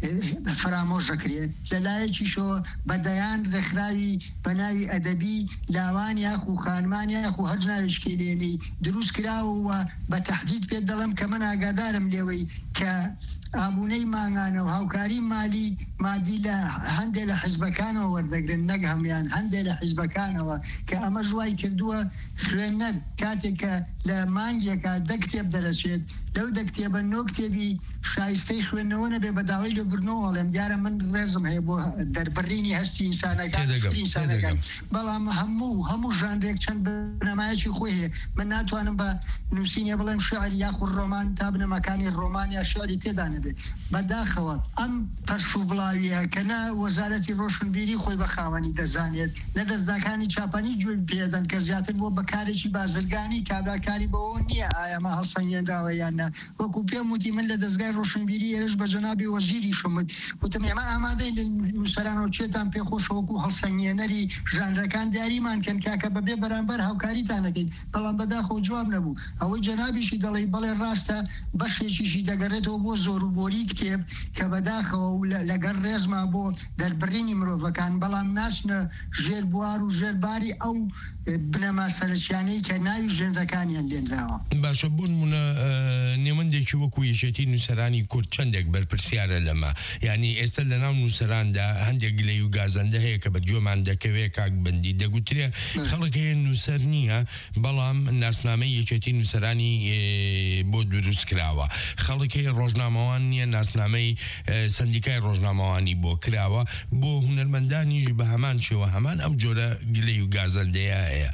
فرامۆش دەکرێت، لەلایەکیشەوە بەدەیان ڕێکخراوی بە ناوی ئەدەبی لاوان یاخ و خانمان یاخ و هەر ناوێشکی لێنی دروست کراوە بە تەحدید پێ دەڵم کە من ئاگادارم لێوەی کە ئابوونەی ماگانە و هاوکاری مالی مادی لە هەندێک لە حیزبەکانەوە وەردەگرن، نەک هەمویان، هەندێک لە حیزبەکانەوە کە ئەمە ژوای کردووە خوێندنەر کاتێک کە لە مانگێکە دە کتێب دەرەچێت، لەو دە کتێبە نۆ کتێبی شایستەی خوێندنەوە نەبێ بە داوای لێبوردنەوە ئەڵێم دیارە من ڕێزم هەیە بۆ دەربڕینی هەستی ئینسانەکان ئینسانەکان بەڵام هەموو هەموو ژانرێک چەند بنەمایەکی خۆی هەیە من ناتوانم بە نووسینە بڵێم شعر یاخود ڕۆمان تا بنەماکانی ڕۆمان یا شعری تێدا نەبێ بەداخەوە ئەم پەرشوبڵاویە کە نە وەزارەتی ڕۆشنبیری خۆی بە خاوەنی دەزانێت لە دەستداکانی چاپانی گوێ پێدەن کە زیاتر بۆ بەکارێکی بازرگانی کابراکاری بەەوە نییە ئایامە هەڵسەنگێنراوە یاننا وەکو پێم وتی من لە دەستگای ڕۆشنبیری ئێرش بە جەنابی وەزیری شمت وتم ئێمە ئامادەی نووسەرانەوە چێتان پێخۆشەوەکو هەڵسەنگێنەری ژانرەکان دیاریمان کەن کاکە بەبێ بەرامبەر هاوکاریتانەکەین بەڵام بەداخۆ جواب نەبوو ئەوەی جەنابیشی دەڵێ بەڵێ ڕاستە بەشێکیشی دەگەڕێتەوە بۆ زۆروبۆری کتێب کە بەداخەوە لەگەر ڕێزما بۆ دەربڕینی مرۆڤەکان بەڵام ناچنە ژێر بوار و ژێرباری ئەو بنەما سەرچیانەی کە ناوی ژێنرەکانیان لێنراوە باشە بوون منە نێوەندێکی وەکو یەشێتی نووسەرانی کورد چەندێک بەرپرسیارە لەمە یعنی ئێستا لە ناو نووسەراندا هەندێک گلەی و گازەندە هەیە کە بە جۆمان دەکەوێت کاک بندی دەگوترێ خەڵک هەیە نووسەر نییە بەڵام ناسنامەی یەکێتی نووسەرانی بۆ دروست کراوە خەڵک هەیە ڕۆژنامەوان نییە ناسنامەی سندیکای ڕۆژنامەوانی بۆ کراوە بۆ هونەرمەندانیش بە هەمان شێوە هەمان ئەم جۆرە گلەی و گازەندەیە هەیە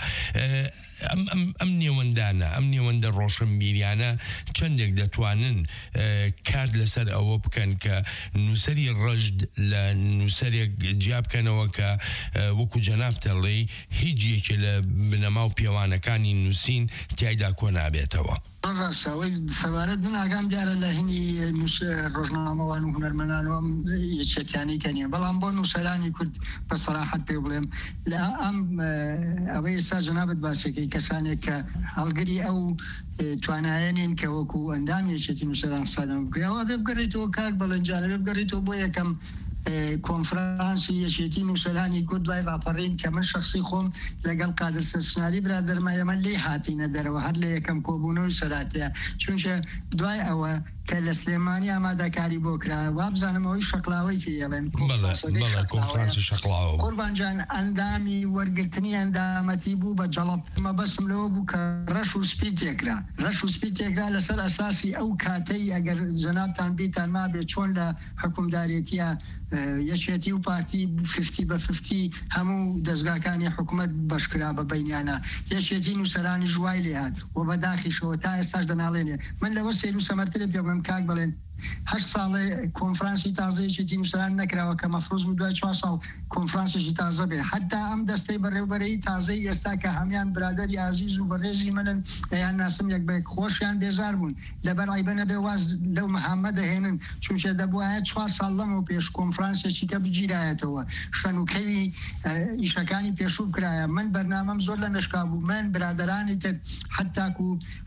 ئەم نێوەندانە ئەم نێوەندە ڕۆشنبیریانە چەندێک دەتوانن کار لەسەر ئەوە بکەن کە نووسری ڕەشد لە نووسەرێک جیا بکەنەوە کە وەکو جەناب تەڵێی هیچ یەکێ لە بنەما و پیاوانەکانی نووسین تیایدا کۆ نابێتەوە ڕاستەوەی سەوارەت من ئاگام دیارە لە هینی ڕۆژنامەوان و هونەرمەندانەوە یەکێتیانی کەنیە بەڵام بۆ نووسەرانی کورد بە سەراحەت پێ بڵێم لە ئەم ئەوەی ئێستا جەنابەت باسەکەی کەسانێک کە هەڵگری ئەو توانایەنین کە وەکو ئەندامی یەکێتی نووسەران سادەم بکرێەوە بێ بگەڕێتەوە کاک بەڵەنجانە بێ بگەڕێتەوە بۆ یەکەم کۆنفرانسی یەکێتی نووسەرانی کورد دوای ڕاپەڕین کە من شخصی خۆم لەگەڵ قادر سەسناری برادەرمە ئێمە لێ هاتینە دەرەوە هەر لە یەکەم کۆبوونەوەی سەراتەیە چونکە دوای ئەوە کە لە سلێمانی ئامادەکاری بۆ کرا وابزانم ئەوەی شەقلاوەی فێڵێن کۆنفرانسی شەقلاوە قوربانجان ئەندامی وەرگرتنی ئەندامەتی بوو بە جەڵەب مەبەسم لەوە بوو کە ڕەش و سپی تێکرا ڕەش و سپی تێکرا لەسەر ئەساسی ئەو کاتەی ئەگەر جەنابتان بیتان مابێت چۆن لە حکومدارێتیە یەکێتی و پارتی فیفتی بە فیفتی هەموو دەستگاکانی حکوومەت بەشکرا بە بینیانە یەکێتی نووسەرانی ژوای لێهات و بەداخیشەوە تا ئێستاش دەناڵێنێ من لەوە سێر و سەمەرترە پێ بڵێم کاک بڵێن هەشت ساڵێ کۆنفرانسی تازەیەکێتی نووسەران نەکراوە کە مەفروض بوو دوای چوار ساڵ کۆنفرانسێکی تازە بێ حتا ئەم دەستەی بەڕێوبەرەی تازەی ئێستا کە هەمان برادەری عزیز و بەڕێزی منن ئەیان ناسم یەک بەیەک خۆشیان بێزار بوون لەبەر ئایبەنە بێ واز لەو مەحەممە دەهێنن چونکە دەبووایە چوار ساڵ لەمەوە پێش کۆنفرانسێکی کە بگیرایەتەوە شەنوکەوی ئیشەکانی پێشوو کرایە من بەرنامەم زۆر لە مێشکا بوو من برادرانی تر حتاکو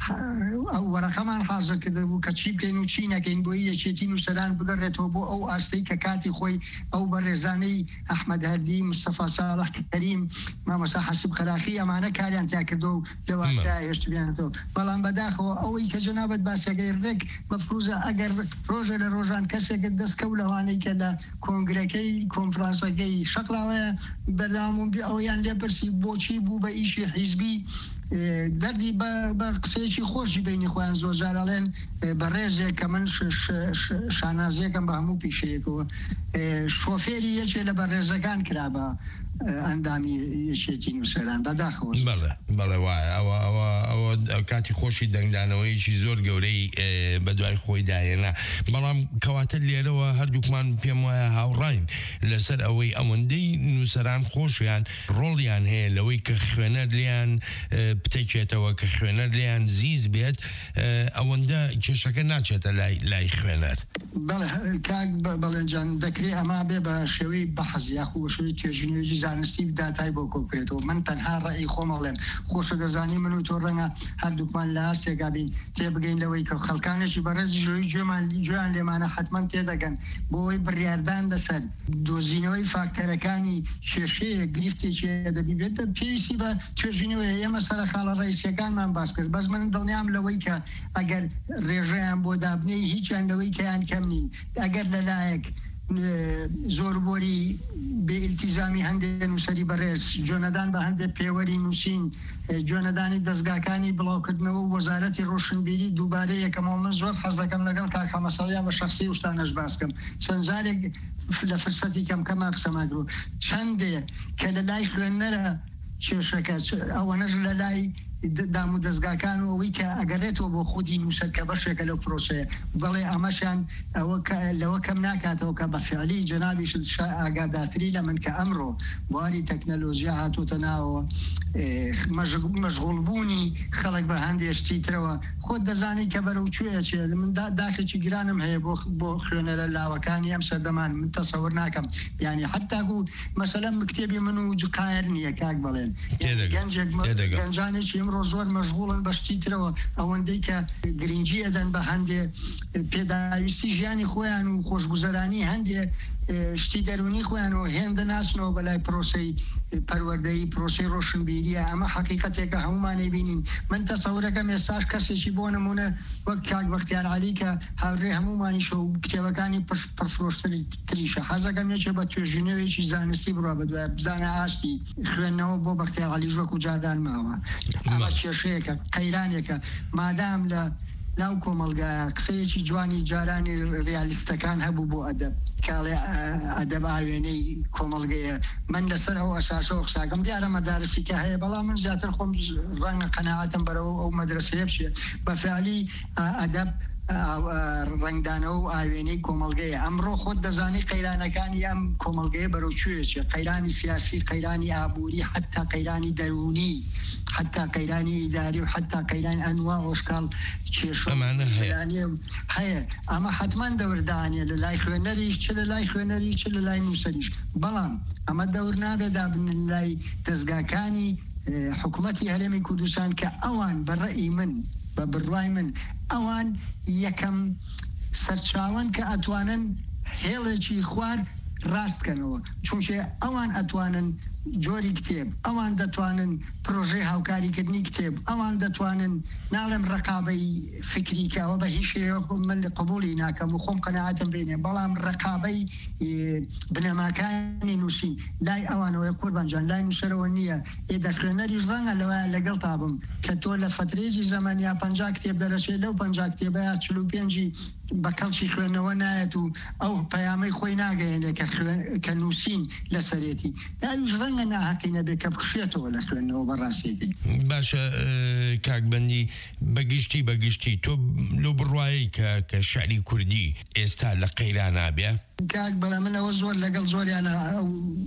وەرەقەمان حازر کرده بوو کە چی بکەین و چی نەکەین بۆی یەکێتی نووسەران بگەڕێتەوە بۆ ئەو ئاستەی کە کاتی خۆی ئەو بەڕێزانەی ئەحمەد هەردی مستەفا ساڵح کەریم مامۆستا حەسیب خەراخی ئەمانە کاریان تیا کردو و لە واسا هێشت بێنێتەوە بەڵام بەداخەوە ئەوەی کە جەنابەت باسەکەی ڕێک مەفروزە ئەگەر ڕۆژە لە ڕۆژان کەسێکت دەستکەوت لەوانەی کە لە کۆنگرەکەی کۆنفرانسەکەی شەقلاوەیە بەردەوام بێ ئەویان لێپرسی بۆچی بوو بە ئیشی حیزبی دەردی بە قسەیەکی خۆشی بینی خۆیان زۆر جارەڵێن بە ڕێزێک کە من شانازیەکەم بە هەموو پیشەیەکەوە شۆفێری یەکێ لە بە ڕێزەکان کرا بە ئەندامی یەکێتی نووسەران بەداخەوە بەڵێ وایە ئەوە ئەوە کاتی خۆشی دەنگدانەوەیکی زۆر گەورەی بە دوای خۆی داێنا بەڵام کەواتە لێرەوە هەردووکمان پێم وایە هاوڕاین لەسەر ئەوەی ئەوەندەی نووسەران خۆشیان ڕۆڵیان هەیە لەوەی کە خوێنەر لیان بتێکێتەوە کە خوێنەر لیان زیز بێت ئەوەندە کێشەکە ناچێتە لای خوێنەر کاک بەڵێنجان دەکرێت ئەما بێ بە شێوەی بەحەز یاخو بە شێوەی توێژینەوەیەکی زانستی داتای بۆ کۆکرێتەوە من تەنها ڕێی خۆمەڵێم خۆشە دەزانی من و تۆ ڕەنگە هەردووکمان لە ئاستێکا بین تێبگەین لەوەی کە خەڵکانێکی بەڕێزی ژۆی گوێمان گوێیان لێمانە حتمما تێدەگەن بۆەوەی بڕیاردان لەسەر دۆزینەوەی فاکتەرەکانی کێشەیە گریفتێکی دەبی بێت پێویستی بە توێژینەوەی ئێمە سەر خاڵە ڕئیسیەکانمان باس کرد بەس من دڵنیام لەوەی کە ئەگەر ڕێژەیان بۆ دابنەی هیچیان لەوەی کەیان کەم نین ئەگەر لەلایەک زۆربۆری بێئیلتیزامی هەندێک نووسەری بەڕێز جۆنەدان بە هەندێک پێوەری نووسین جۆنەدانی دەستگاکانی بڵاوکردنەوە و وەزارەتی ڕۆشنبیری دووبارە یەکەمەوە من زۆر حەز دەکەم لەگەڵ کاک حەمەسەڵیا بە شەخسی وشتانەش باس بکەم چەند جارێک لە فرسەتی کەم کەما قسەماگرۆ چەندێ کە لە لای خوێندنەرە کێشەکە ئەوەنەش لە لای دام و دەستگاکان و ئەوەی کە ئەگەڕێتەوە بۆ خودی نووسەر کە بەشێکە لەو پرۆسەیە بەڵێ ئەمەشیان لەوە کەم ناکاتەوە کە بە فعلی جەنابیش ئاگادارتری لە من کە ئەمڕۆ بواری تەکنەلۆژیا هاتووتە ناوەوە مەشغوڵبوونی خەڵک بە هەندێشتی ترەوە خۆت دەزانی کە بەرەو کوێیە چێ من داخێکی گرانم هەیە بۆ خوێنەرە لاوەکانی ئەم سەردەمان من تەسەور ناکەم یعنی حتاکو مەسەلەن کتێبی من و قایر نییە کاک بڵێن گەنجێک گەنجانێکی ئەمڕۆ زۆر مەشغوڵن بەشتی ترەوە ئەوەندەی کە گرنگی ئەدەن بە هەندێ پێداویستی ژیانی خۆیان و خۆشگوزەرانی هەندێ شتی دەرونی خۆیان و هێندە ناسنەوە بەلای پرۆسەی پەروەردەیی پرۆسەی ڕۆشنبیریە ئەمە حەقیقەتێکە هەمومانەی بینین من تەسەورەکەم ئێستاش کەسێکی بۆ نمونە وەک کاک بەختیار عەلی کە هاوڕێ هەمومانیشە و کتێبەکانی پرفرۆشتری تریشە حەزەکەم یەکێ بە توێژینەوەیکی زانستی بڕوا بەدوایە بزانە ئاشتی خوێندنەوە بۆ بەختیار عەلی ژوەک و جاردان ماوە ئەمە کێشەیەکە قەیرانێکە مادام لە ناو کۆمەلگایە قسەیەکی جوانی جارانی ڕیالیستەکان هەبوو بۆ ئەدەب کاڵێ ئەدەب ئاوێنەی کۆمەلگەیە من لەسەر ئەو ئەساسەوە قساکەم دیارە مەدارسی کە هەیە بەڵام من زیاتر خۆم ڕەنگە قەناعەتم بەرەوە ئەو مەدرسەیە بشێ بە فعلی ئەدەب ڕنگدانەوە و ئاوێنەی کۆمەلگەیە ئەمڕۆ خۆت دەزانی قەیرانەکانی ئەم کۆمەلگەیە بەرەو کوێچێ قەیرانی سیاسی قەیرانی ئابووری حتا قەیرانی دەرونی حتا قەیرانی ئیداری و حتا قەیرانی ئەنوا ئۆشکاڵ کێشەمانە هەیە ئەمە حتمان دەوردانێ لە لای خوێنەریش چ لە لای خوێنەری چ لە لای نووسەریش بەڵام ئەمە دەور نابێدا بن لای دەستگاکانی حکوومەتی هەرێمی کوردستان کە ئەوان بەڕێی من بە بڕوای من ئەوان یەکەم سەرچاوان کە ئەتوانن هێڵێکی خوار ڕاستکەنەوە چونکە ئەوان ئەتوانن جۆری کتێب ئەوان دەتوانن پرۆژەی هاوکاریکردنی کتێب ئەوان دەتوانن ناڵێم ڕقابەی فکریکەوە بە هیچ من لە قبولی ناکەم و خۆم قەناعەتم بینێ بەڵام ڕقابەی بنەماکانی نووسین لای ئەوانەوەی قوربانجان لای نووسەرەوە نییە ئێدە خوێنەریش ڕەنگە لەوە لەگەڵ تابم کە تۆ لە فترێکی زەمانیا پەنجا کتێب دەرەچێت لەو پەنجا کتێبەیە چل و پێنجی بە کەڵکی خوێندنەوە نایەت و ئەو پەیامەی خۆی ناگەیەنێ کە نووسین لە سەرێتی داویش ڕەنگە ناحەقی نەبێت کە بکشێتەوە لە خوێندنەوە بەڕاستیبی باشە کاکبەندی بەگشتی بەگشتی تۆ لە بڕوایی کە شعری کوردی ئێستا لە قەیران نابێ کاک بەڵام منەوە زۆر لەگەڵ زۆریانە ئەو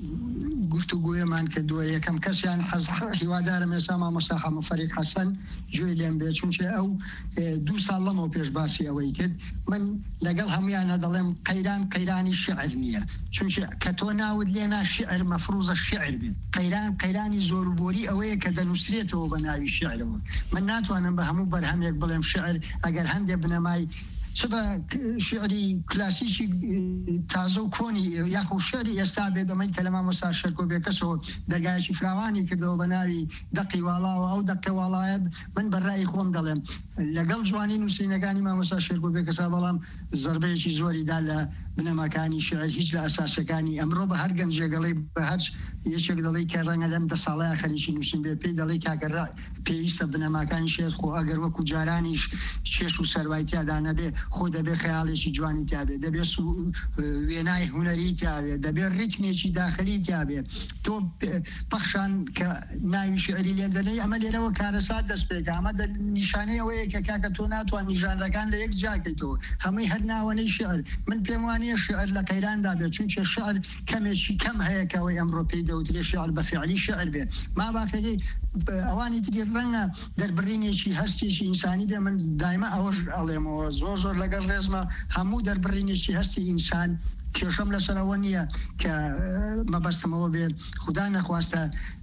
گفتوگویەمان کردووە یەکەم کەسیان حەز هیوادارم ئێستا مامۆستا حەمەفەریق حەسەن گوێی لێم بێت چونکە ئەو دوو ساڵ لەمەوە پێش باسی ئەوەی کرد من لەگەڵ هەمویانە دەڵێم قەیران قەیرانی شعر نییە چونکە کە تۆ ناود لێنا شعر مەفروزە شعر بێت قەیران قەیرانی زۆربۆری ئەوەیە کە دەنووسرێتەوە بە ناوی شعرەوە من ناتوانم بە هەموو بەرهەمێک بڵێم شعر ئەگەر هەندێک بنەمای چ بە شعری کلاسیکی تازە و کۆنی یاخو شعری ئێستا بێ دەمەی کە لە مامۆستا شەرکۆ بێکەسەوە دەرگایەکی فراوانی کردەوە بە ناوی دەقی واڵاوە ئەو دەقی واڵایە من بەڕای خۆم دەڵێم لەگەڵ جوانی نووسینەکانی مامۆستا شەرکۆ بێکەسا بەڵام زەربەیەکی زۆریدا لە بنەماکانی شعر هیچ لە ئەساسەکانی ئەمڕۆ بە هەر گەنجێگەڵی بە هەرچ یەکێک دەڵی کە ڕەنگە لەم دە ساڵەیە خەریکی نووسین بێ پێی دەڵی کاگەڕ پێویستە بنەماکانی شێر خۆ ئەگەر وەکو جارانیش چێش و سەروایتیادا نەبێ خۆ دەبێ خەیاڵێکی جوانی تابێ دەبێ وێنای هوەری تابێ دەبێ ڕیتمێکی داخلی تابێ تۆ پەخشان کە ناوی شعری لێ دەنەی ئەمە لێرەوە کارەسات دەست پێکە ئەمە نیشانەی ئەوەیە کە کاکە تۆ ناتوان نیژانەکان لە یەک جاکەیتەوە هەمووی هەر ناوەنەی شعر من پێم وانە شعر لە قەیراندا بێت چونکە شعر کەمێکی کەم هەیە کەەوەی ئەمڕۆ پێی دەوترێ شعر بە فعلی شعر بێت ما باکەی ئەوانی تری ڕەنگە دەربڕینێکی هەستێکی ئینسانی بێ من دایمە ئەوەش ئەڵێمەوە زۆر زۆر لەگەڵ ڕێزمە هەموو دەربڕینێکی هەستی ئینسان کێشەم لەسەرەوە نییە کە مەبەستمەوە بێت خدا نەخواستە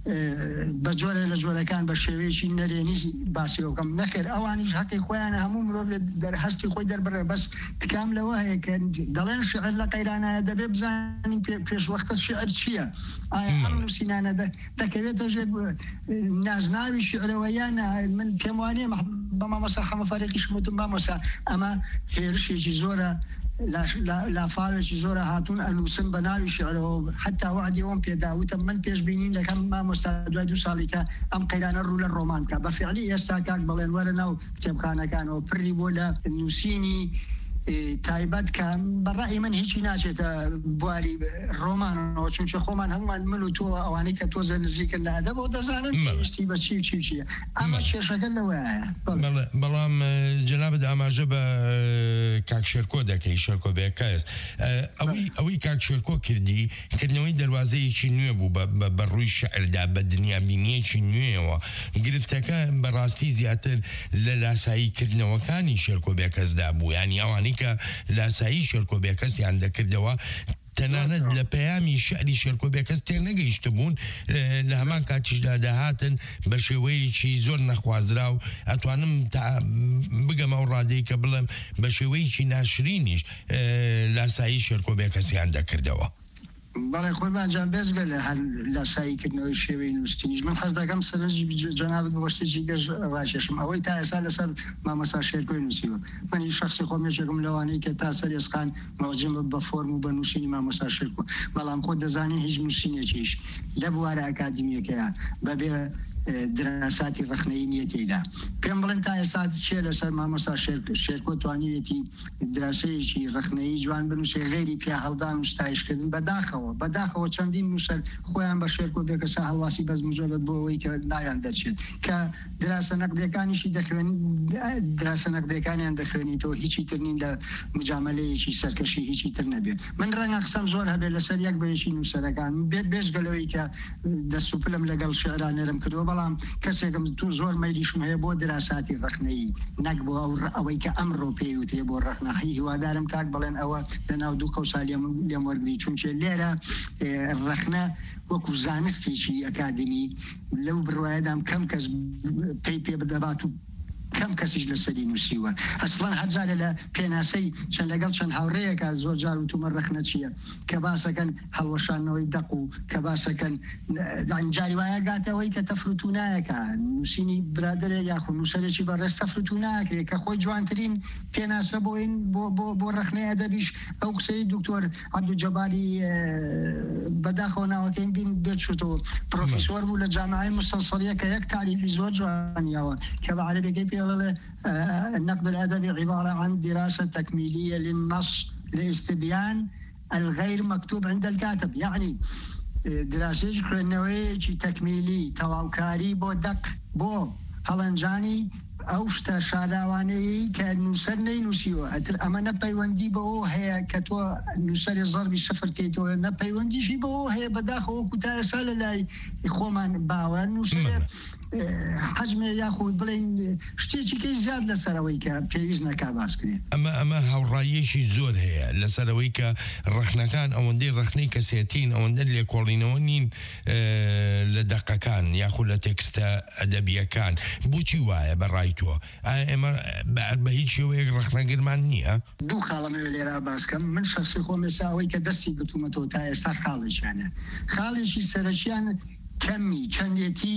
بە جۆرە لە جۆرەکان بە شێوەیەکی نەرێنی باسیەوەکەم نەخێر ئەوانیش حەقی خۆیانە هەموو مرۆڤ دەرهەستی خۆی دەربڕێ بەس تکام لەوە هەیە کە دەڵێن شعر لە قەیرانایە دەبێ بزانین پێشوەختە شعر چییە ئایا ئەم نووسینانە دەکەوێتە ژێر نازناوی شعرەوە یان من پێم وانێ بە مامۆستا حەمەفەریقی شموتم مامۆستا ئەمە هێرشێکی زۆرە لا فاوێکی زۆرە هاتوون ئەنووسن بە ناوی شعرەوە حتا وعدی ئەوم پێداوتە من پێشبینین دەکەم مامۆستا دوای دو ساڵی کە ئەم قەیرانە ڕوو لە ڕۆمان بکە بە فعلی ئێستا کاک بەڵێن وەرە ناو کتێبخانەکانەوە پڕی بۆ لە نووسینی تایبەت کە بەڕای من هیچی ناچێتە بواری ڕۆمانەوە چونچە خۆمان هەمومان من و تۆ ئەوانەی کە تۆزە نزیکن لە ئەدەبەوە دەزانن پێویستی بە چی و چی و چیە ئەمە کێشەکە لەوەیە بەڵام جەنابەت ئاماژە بە کاک شێرکۆ دەکەی شێرکۆ بێکەس ئەوەی ئەوەی کاک شێرکۆ کردی کردنەوەی دەواازەیەکی نوێ بوو بە ڕووی شەعردا بە دنیابینیەکی نوێەوە گرفتەکە بەڕاستی زیاتر لە لاساییکردنەوەکانی شێرکۆ بێکەسدا بوو ینی ئەوانی کە لاسایی شێرکۆ بێکەسیان دەکردەوە تەنانەت لە پەیامی شعری شێرکۆ بێکەس تێ نەگەیشتە بوون لە هەمان کاتیشدا داهاتن بە شێوەیەکی زۆر نەخوازرا و ئەتوانم بگەمە ئەو ڕادەی کە بڵێم بە شێوەیەکی ناشرینیش لاسایی شێرکۆ بێکەسیان دەکردەوە. بەڵێ قوربانجان بێزگە لە هەر لاساییکردنەوەی شێوەی نووسینیش من حەز دەکەم سەرنجی جەنابەت بە شتێکی گەش ڕاکێشم ئەوەی تا ئێستا لەسەر مامۆستا شێرکۆی نووسیوە منی شخصی خۆم یەکێکم لەوانەی کە تا سەر ئێسقان مەوجم بە فۆرم و بە نووسینی مامۆستا شێرکۆ بەڵام خۆ دەزانێ هیچ نووسینێکیش لە بوارە ئەکادمیەکەیە بەبێ دراساتی ڕخنەی نیە تێدا پێم بڵێن تا ئێستا چێ لەسەر مامۆستا شێرکۆ توانیوێتی دراسەیەکی ڕخنەی جوان بنووسێ غێری پیا هەڵدان و ستایشکردن بەداخەوە بەداخەوە چەندین نووسەر خۆیان بە شێرکۆ بێکەسا هەڵواسی بەس مجەبەت بۆ ئەوەی کە نایان دەرچێت کە دراسە نەقدەکانیشی دەخوێن دراسە نەقدەکانیان دەخوێنیتەوە هیچی تر نین لە مجاملەیەکی سەرکەشی هیچی تر نەبێت من ڕەنگە قسەم زۆر هەبێت لەسەر یەک بەیەکی نووسەرەکان بێژگەلەوەی کە دەستوپلم لەگەڵ شێعرانەرم کردووە بەڵام کەسێکم تو زۆر مەیلیشم هەیە بۆ دراساتی ڕخنەیی نەک بۆ ئەوەی کە ئەمڕۆ پێوتێ بۆ ڕخنەهی هیوادارم کاک بڵێن ئەوە لە ناو دوو قەوسال لێم وەرگری چونچێ لێرە ڕخنە وەکو زانستێکی ئەکادمی لەو بڕوایەدام کەم کەس پێی پێ بدەبات و کەم کەسیش لەسەری نووسیوە ئەسڵان هەرجارە لە پێناسەی چەند لەگەڵ چەند هاوڕەیەکە زۆر جار وتومە ڕخنە چییە کە باسەکەن هەڵوەشانەوەی دەق و کە باسەکەن جاری وایە گاتەوەی کە تەفروتونایەکە نووسینی برادرێ یاخو نووسەرێکی بەڕێز تەفروتوناکرێت کە خۆی جوانترین پێناسرە بۆین بۆ ڕخنەی ئەدەبیش ئەو قسەی دکتۆر عەبدولجەباری بەداخەوە ناوەکەین بین بێت شوتەوە پرۆفیسۆر بوو لە جامعای مستەنسەریە کە یەک تاریفی زۆر جوانیاوە کە بە عەرەبیەکەی پێ النقد الأدبي عبارة عن دراسة تكميلية للنص لاستبيان الغير مكتوب عند الكاتب يعني دراسة خوێندنەوەی تەکمیلی تەواوکاری بۆ دەق بۆ هەڵەنجانی ئەو شتە شاراوانەیە کە نووسەر نەینووسیوە ئەتر ئەمە نەپەیوەندی بەوە هەیە کە تۆ نووسەری زەربی سەفر کەیتەوە نەپەیوەندیشی بەوە هەیە بەداخەوە کوتا ئێستا لە لای خۆمان باوە نووسەر حجمێ یاخود بڵین شتێکیکەی زیاد لەسەرەوەی کە پێویست نەکا باسکرێت ئەمە ئەمە هاوڕاییەکی زۆر هەیە لەسەرەوەی کە ڕخنەکان ئەوەندەی ڕخنەی کەسێتین ئەوەندە لێکۆڵینەوە نین لە دەقەکان یاخود لە تێکستە ئەدەبیەکان بۆچی وایە بەڕای تۆ ئێمە بە هیچ شێوەیەک ڕخنەگرمان نییە دوو خاڵەمەوە لێرا باسکەم من شخصی خۆم ێستا ئەوەی کە دەستی گرتوومەتەوە تا ئێستا خاڵێکیانە خاڵێکی سەرەکیان کەمی چەندێتی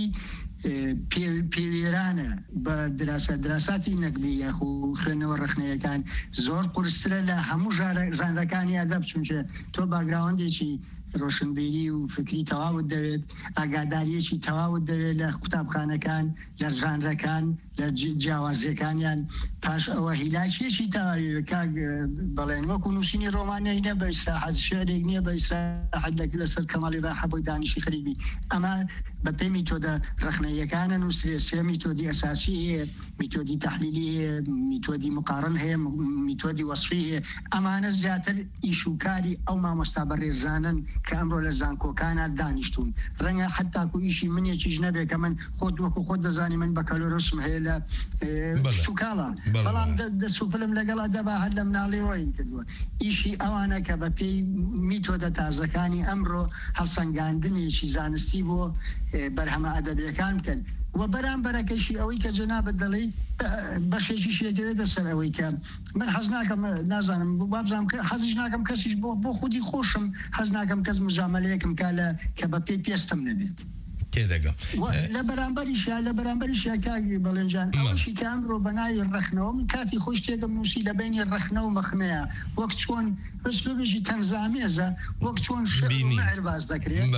پێوێرانە بە دراسە دراساتی نەقدی یاخو خوێندنەوە ڕخنەیەکان زۆر قورسترە لە هەموو ژانرەکانی ئەدەب چونچە تۆ باگراوندێکی ڕۆشنبیری و فکری تەواوت دەوێت ئاگاداریەکی تەواوت دەوێت لە قوتابخانەکان لە ژانرەکان لە جیاوازیەکانیان پاش ئەوە هیلاکیەکی تەواوی کاک بەڵێن وەکو نووسینی ڕۆمانەی نە بە ئیسراحەت شێعرێک نییە بە ئیسراحەت لەسەر کەماڵی ڕاحە بۆی دانیشی خەریبی ئەمە بە پێی میتۆدە ڕخنەیەکانە نووسرێ سێ میتۆدی ئەساسی هەیە میتۆدی تەحلیلی هەیە میتۆدی مقارن هەیە میتۆدی وەصفی هەیە ئەمانە زیاتر ئیشوکاری ئەو مامۆستا بەڕێزانن کە ئەمڕۆ لە زانکۆکانە دانیشتون ڕەنگە حتاکو ئیشی منێکیش نەبێ کە من خۆت وەکو خۆت دەزانی من بە کەلۆرۆسم هەیە لە سوکاڵە بەڵام دەسوپلم لەگەڵا دەبا هەر لە مناڵێەوەین کردووە ئیشی ئەوانە کە بە پێی میتۆدە تازەکانی ئەمڕۆ هەڵسەنگاندنێکی زانستی بۆ بەرهەمە ئەدەبیەکان بکەن و بەرامبەرەکەشی ئەوەی کە جەنابەت دەڵێ بەشێکی شێگەوێتە سەر ئەوەی کە من حەز ناکەم نازانم وابزانم کە حەزیش ناکەم کەسیش بۆ بۆ خودی خۆشم حەز ناکەم کەس مجاملەیەکم کا لە کە بە پێی پێستم نەبێت تێدەگەم لە بەرامبەریشە لە بەرامبەریشە کاگی بەڵێنجان ئەوشی کە ئەمڕۆ بەناوی ڕەخنەوە من کاتی خۆش تێگەم نووسی لە بینی ڕەخنە و مەخنەیە وەک چۆن ئەسلوبێکی تەنزامێزە وەک چۆن شعر و مەعر باز دەکرێت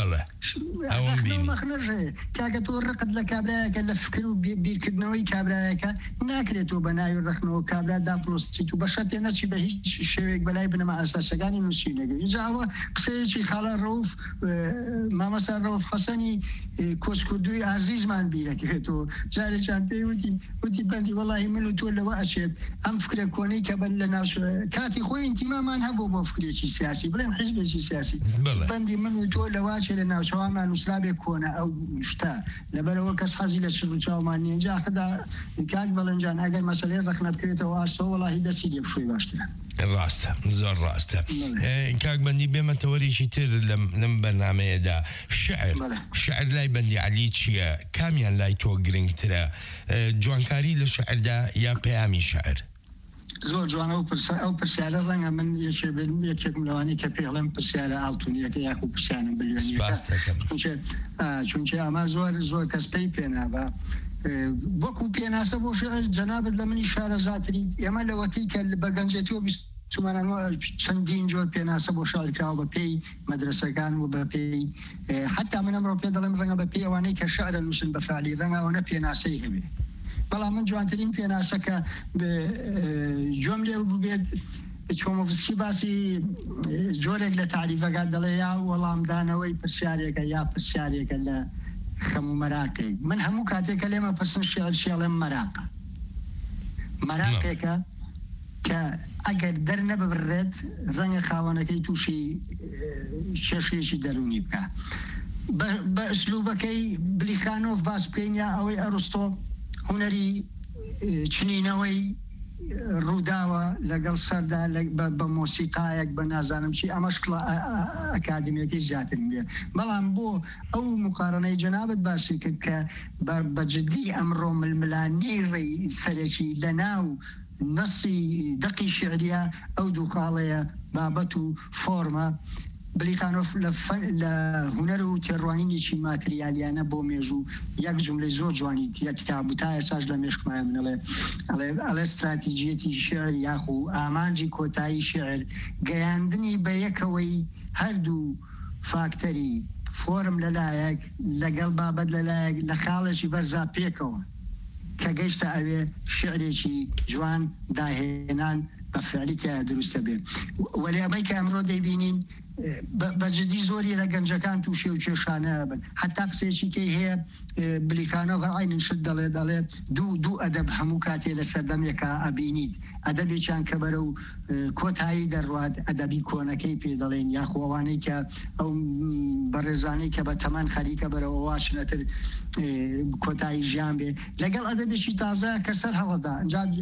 مەخنەژێ کاکە تۆ ڕقت لە کابرایەکە لە فکر و بیرکردنەوەی کابرایەکە ناکرێتەوە بەناوی ڕەخنەوە کابرا داپرۆستیت و بەشە تێ نەچی بە هیچ شێوێک بەلای بنەمە ئاساسەکانی نووسی نەگەی جاوە قسەیەکی خاڵە ڕەوف مامەسا ڕەوف حەسەنی کۆچکردووی عزیزمان بیرەکرێتەوە جارێکیان پێی وتی وتی بەندی وەڵاهی من و تۆ لەوە ئەچێت ئەم فکرە کۆنەی کە بەن لە ناو کاتی خۆی ئینتیمامان هەبوو بۆ فکرێکی سیاسی بڵێن حیزبێکی سیاسی بەندی من و تۆ لەواچێ لە ناوچەوانمان نووسرابێک کۆنە ئەو شتە لەبەرەوە کەس حەزی لە چڕ و چاومان نییە جا خدا کاک بەڵێنجان ئەگەر مەسەلەی ڕەخنە بکرێتەوە ئاسەوە وەڵاهی دەستی لێ بشۆی باشترە ڕاستە زۆر ڕاستە کاک بەندی بێمە تەوەریشی تر لەم بەرنامەیەدا شعر شعر لای بەندی عەلی چییە کامیان لای تۆ گرنگترە جوانکاری لە شعردا یا پەیامی شعر زۆر جوانە ئەو پرسیارە ڕەنگە من یەکێکم لەوانی کە پێڵێم پرسیارە ئاڵتونیەکە یاخو پرسیانم بلیێنیەکە چونچێ ئەمە زۆر زۆر کەس پێی پێنابە وەکو پێناسە بۆ شعر جەنابەت لە منی شارە زاتری ئێمە لەوەتی کە بە گەنجێتیەوە چمانەوە چەندین جۆر پێناسە بۆ شارکراوە بە پێی مەدرسەکان و بە پێی حتا من ئەمڕۆ پێ دەڵێم ڕەنگە بە پێی ئەوانەی کە شعرە نووسن بە فعالی ڕەنگە ئەوەنە پێناسەی هەبێ بەڵام من جوانترین پێناسەکە جۆم لێ بێت چۆمۆڤسکی باسی جۆرێک لە تعریفەکە دەڵێ یا وەڵامدانەوەی پرسیارێکە یا پرسیارێکە لە خەم و مەراقێک من هەموو کاتێکە لێمە پرسن شێعر شێڵێم مەراقە مەراقێکە کە ئەگەر دەرنەببڕێت ڕەنگە خاوەنەکەی تووشی کێشەیەکی دەرونی بکە بە ئەسلوبەکەی بلیخانۆف باس بکەین یا ئەوەی ئەرستۆ هونەری چنینەوەی ڕووداوە لەگەڵ سەردا بە مۆسیقایەک بە نازانم چی ئەمەش ئەکادمیەکەی زیاتر بێ بەڵام بۆ ئەو مقارنەی جەنابەت باسی کرد کە بەجددی ئەمڕۆ ململانەی ڕێی سەرەکی لە ناو نەسی دەقی شعریە ئەو دوو خاڵەیە بابەت و فۆرمە بلیخانۆف لە هونەر و تێڕوانینێکی ماتریالیانە بۆ مێژوو یەک جملەی زۆر جوانی یەکتابوتایە ساش لە مێشکمایە منەڵێ ئەڵێ استراتیژیەتی شعر یاخو ئامانجی کۆتایی شعر گەیاندنی بە یەکەوەی هەردوو فاکتەری فۆرم لەلایەک لەگەڵ بابەت لەلایەک لە خاڵێکی بەرزا پێکەوە کە گەیشتە ئەوێ شعرێکی جوان داهێنان بە فعلی تیا دروستە بێ وەلی ئەمەی کە ئەمڕۆ دەیبینین بەجددی زۆری لە گەنجەکان تووشێ و کێشانە بن حتا قسێکی کەی هەیە بلیخانەوە عینن شت دەڵێ دەڵێ دوو دوو ئەدەب هەموو کاتێ لە سەردەمێکە ئەبینیت ئەدەبێکیان کە بەرە و کۆتایی دەڕوات ئەدەبی کۆنەکەی پێ دەڵێن یاخۆوانەی کە ئەو بەڕێزانەی کە بە تەمان خەریکە بەرەوە واشنەتر کۆتایی ژیان بێ لەگەڵ ئەدەبێکی تازە کە سەر هەڵەدا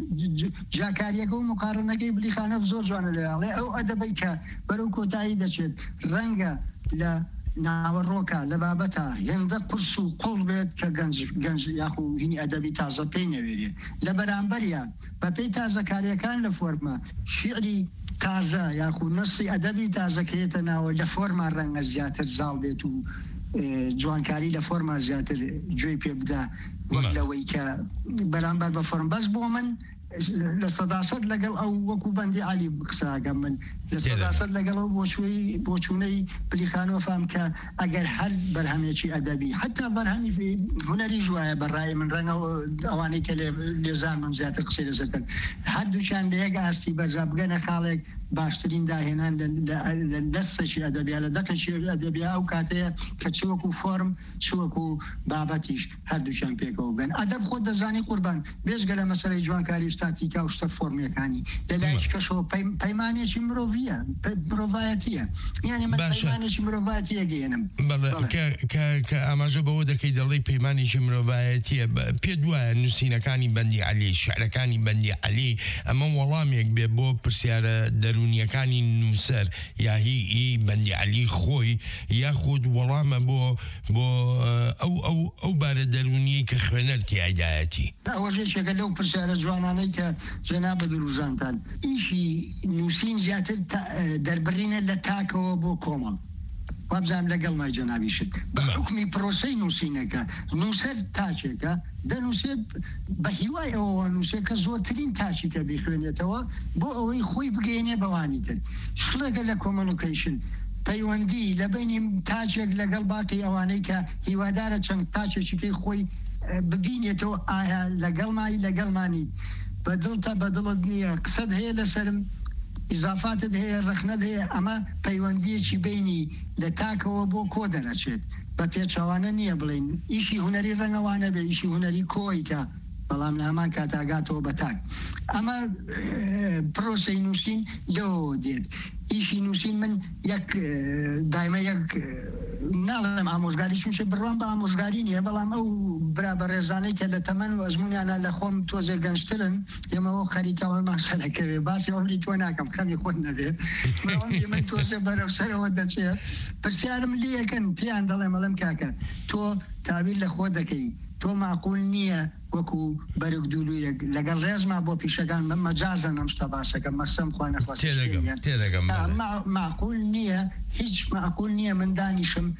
جاکاریەکە و مقارنەکەی بلیخانەف زۆر جوانە لێڵێ ئەو ئەدەبەی کە بەرەو کۆتایی دەچێت ڕەنگە لە ناوەڕۆکە لە بابەتە هێندە قرس و قوڵ بێت کە گەنج یاخو هینی ئەدەبی تازە پێی نەوێرێ لە بەرامبەریان بە پێی تازەکاریەکان لە فۆرمە شیعری تازە یاخو نەسی ئەدەبی تازەکەیەتە ناوە لە فۆرما ڕەنگە زیاتر زاڵ بێت و جوانکاری لە فۆرما زیاتر گوێی پێ بدا وەک لەوەی کە بەرامبەر بە فۆرم بەس بۆ من لە سەداسەد لەگەڵ ئەو وەکو بەندی عەلی قساگەم من لە سەداسەد لەگەڵ ئەو بۆچووی بۆچوونەی بلیخانۆفام کە ئەگەر هەر بەرهەمێکی ئەدەبی حتا بەرهەمی هونەری ژوایە بەڕای من ڕەنگە ئەوانەی کە لێزان من زیاتر قسەی لەسەر هەردووچیان لە یەک ئاستی بەرزا بگەنە خاڵێک باشترین داهێنان لە دەستێکی ئەدەبیا لە دەقێکی ئەدەبیا ئەو کاتەیە کە چ وەکو فۆرم چ وەکو بابەتیش هەردووچیان پێکەوە بن ئەدەب خۆت دەزانی قوربان بێژگە لە مەسەلەی جوانکاری شتاتیکا و شتە فۆرمیەکانی لەلایەک کەشەوە پەیمانێکی مرۆڤیە مرۆڤایەتیە یعنی من پەیمانێکی مرۆڤایەتی ئەگەێنم کە ئاماژە بەوە دەکەی دەڵی پەیمانێکی مرۆڤایەتیە پێ دوایە نووسینەکانی بەندی عەلی شعرەکانی بەندی عەلی ئەمە وەڵامێک بێ بۆ پرسیارە دەرونیەکانی نووسەر یا هی بەندی عەلی خۆی یاخود وەڵامە بۆ بۆ ئەو ئەو ئەو بارە دەرونی کە خوێنەر تیایدایەتی ئەوەژێکێکە لەو پرسیارە جوانانەی کە جەنابە دروژانتان ئیشی نووسین زیاتر دەربڕینە لە تاکەوە بۆ کۆمەڵ وابزانام لەگەڵ مای جەنابیشت بە حکمی پرۆسەی نووسینەکە نووسەر تاچێکە دەنووسێت بە هیوای ئەوە نووسێت کە زۆرترین تاچی کە بیخوێنێتەوە بۆ ئەوەی خۆی بگەێنێ بەوانی تر شڵێکە لە کۆمۆنیکیشن پەیوەندی لە بینی تاچێک لەگەڵ باقی ئەوانەی کە هیوادارە چەند تاچێکیکەی خۆی ببینێتەوە ئایا لەگەڵ مای لەگەڵمانی بەدڵتە بەدڵت نییە قسەت هەیە لەسرم ئیزافاتت هەیە ڕخنەت هەیە ئەمە پەیوەندیەکی بینی لە تاکەوە بۆ کۆ دەرەچێت بە پێچوانە نییە بڵین ئیشی هوەری ڕەنگەوانە بێ ئیشی هوەری کۆیکە بەڵام لە هەمان کاتاگاتەوە بە تاک ئەمە پرۆسەی نووسین لەوە دێت ئیشی نووسین من یەک دایمە یەک ناڵێم ئامۆژگاری چونچە بڕوان بە ئامۆژگاری نیە بەڵام ئەو برا بە ڕێزانەی کە لە تەمەن و ئەزمونیانە لە خۆم تۆزێ گەنجترن ئێمەەوە خەریکەوە ماشەلەکەوێ باسی ئەوری تۆ ناکەم خەمی خۆت نەبێ من تۆزێ بەرەو سەرەوە دەچێت پرسیارم لێ یەکەن پێیان دەڵێ مەڵم کاکە تۆ تابیر لە خۆ دەکەی تۆ معقول نییە وەکو بەرگ دوولویەک لەگەڵ ڕێزما بۆ پیشەکان من مەجازە نەمشتە باشەکە مەسەم خوا نەخواست معقول نییە هیچ معقول نییە من دانیشم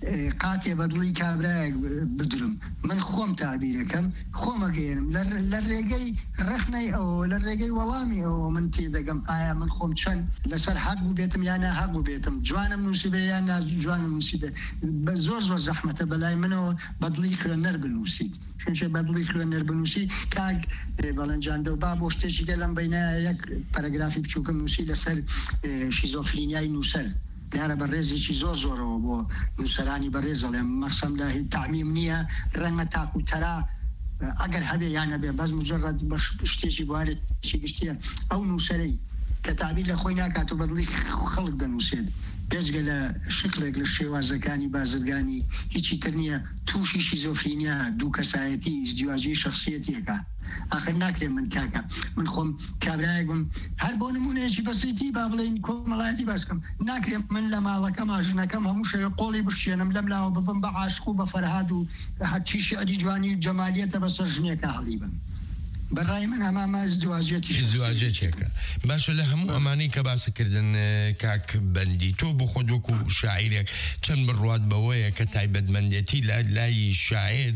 قاتێ بەدڵی کابراایەک بدرم من خۆم تابیرەکەم خۆمەگەێنم لە ڕێگەی ڕخنەی ئەوە لە ڕێگەی وەڵامی ئەوە من تێدەگەم ئایا من خۆم چەند لەسەر حەق بوو بێتم یانە حەق بوو بێتم جوانم نووسیبێ یان جوانم نووسیبێ بە زۆر زۆر زەحمەتە بەلای منەوە بەدڵی خوێنەر بنووسیت چونچە بەدڵی خوێنەر بنووسی کاک بەڵەنجاندە و با بۆ شتێکی گە لەم بینە یەک پەرەگرافی بچووکم نووسی لەسەر شیزۆفرینیای نووسەر دیارە بە ڕێزێکی زۆر زۆرەوە بۆ نووسەرانی بەڕێزەڵێم مەخسەم لە تعمیم نییە ڕەنگە تاک و تەرا ئەگەر هەبێ یانە بێ بەس مجرد بە شتێکی بوارێکی گشتیە ئەو نووسەرەی کە تابیر لە خۆی ناکات و بەدڵی خەڵک دەنووسێت بێجگە لە شکلێک لە شێوازەکانی بازرگانی هیچی تر نییە تووشی شیزۆفرینیا دوو کەسایەتی ازدواجی شخصیەتیەکە آخر ناکرێ من کاکە من خۆم کابراایەکم هەر بۆ نمونەیەکی بەسیتی با بڵێن کۆمەڵایەتی باسکەم ناکرێ من لە ماڵەکەم ئاژنەکەم هەموو شەوێ قۆڵی بشێنم لەم لاوە ببم بە عاشق و بە فەرهاد و هەرچی شیعری جوانی و جەمالیەتە بەسەر ژنێکە هەڵی بم بەڕای من ئەمامە ازدواجێتی ازدواجێتێکە باشە لە هەموو ئەمانەی کە باسەکردن کاک بەندی تۆ بۆ خۆت وەکو شاعیرێک چەند بڕوات بەوەیە کە تایبەتمەندێتی لە لای شاعیر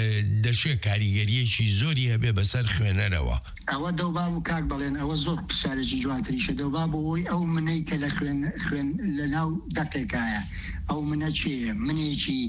دەشێ کاریگەریەکی زۆری هەبێ بەسەر خوێنەرەوە ئەوە دەوباب و کاک بڵێن ئەوە زۆر پرسیارێکی جوانتریشە دەوباب ئەوەی ئەو منەی کە لە خوێن لە ناو دەقێکایە ئەو منە چێە منێکی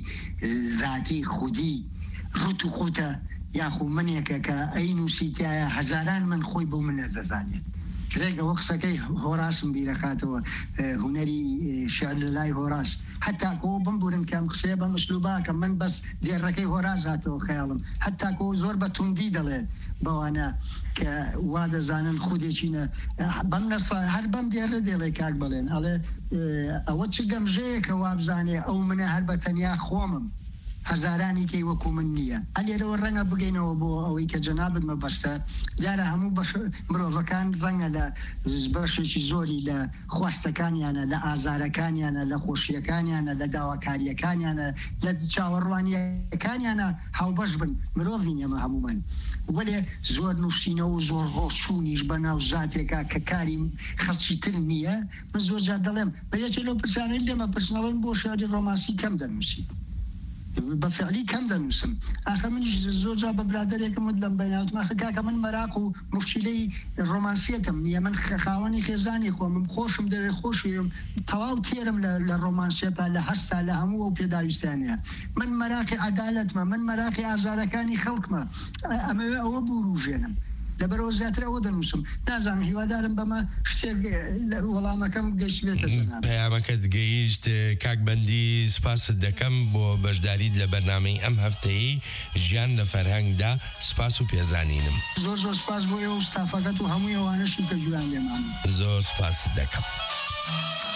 ذاتی خودی ڕوت و قوتە یاخو منێکە کە ئەی نووسیتایە هەزاران من خۆی بۆ من نەزەزانێت کرێک ئەوە قسەکەی هۆراسم بیرەخاتەوە هوەری شعر لە لای هۆراس هەتاکۆ بمبورن کەم قسەیە بە مسلوباکە من بەس دێڕەکەی هۆراس هاتەوە خەیاڵم هەتاکۆ زۆر بە توندی دەڵێ بەوانە کە وا دەزانن خودێکینە بەم نەسا هەر بەم دێڕە دێڵێ کاک بڵێن ئەڵێ ئەوە چ گەمژەیەکە وابزانێ ئەو منە هەر بە تەنیا خۆمم هەزارانی کەی وەکو من نییە ئەلێرەوە ڕەنگە بگەینەوە بۆ ئەوەی کە جەنابت مەبەستە دیارە هەموو مرۆڤەکان ڕەنگە لە بەشێکی زۆری لە خواستەکانیانە لە ئازارەکانیانە لە خۆشیەکانیانە لە داواکاریەکانیانە لە چاوەڕوانیەکانیانە هاوبەش بن مرۆڤین ئێمە هەمومان وەلێ زۆر نووسینەوە و زۆر ڕۆشتونیش بە ناو زاتێکە کە کاری خەڵکی تر نییە من زۆر جار دەڵێم بە یەکێ لەو پرسانەی لێمە پرسنەوەن بۆ شاری ڕۆمانسی کەم دەنووسیت بەفعلی کەم دەنووسم ئاخر منیش زۆر جا بە برادەرێکم لەم بەیناوتمە کاکە من مەراق و مشکلەی ڕۆمانسیەتم نییە من خاوەنی خێزانی خۆم خۆشم دەوێ خۆشیم تەواو تێرم لە ڕۆمانسیەتە لە هەستا لە هەموو ئەو پێداویستانەیە من مەراقی عەدالەتمە من مەراقی ئازارەکانی خەڵکمە ئەمەوێ ئەوە بوروژێنم لەبەرەوە زیاتر ئەوە دەنووسم نازانم هیوادارم بەمە شتێک وەڵامەکەم گەشت بێتە زەنان پەیامەکەت گەیشت کاک بەندی سپاست دەکەم بۆ بەشداریت لە بەرنامەی ئەم هەفتەیە ژیان لە فەرهەنگدا سپاس و پێزانینم زۆر زۆر سپاس بۆ ئێوە و ستافەکەت و هەمووی ئەوانەشی کە جوان لێمان زۆر سپاس دەکەم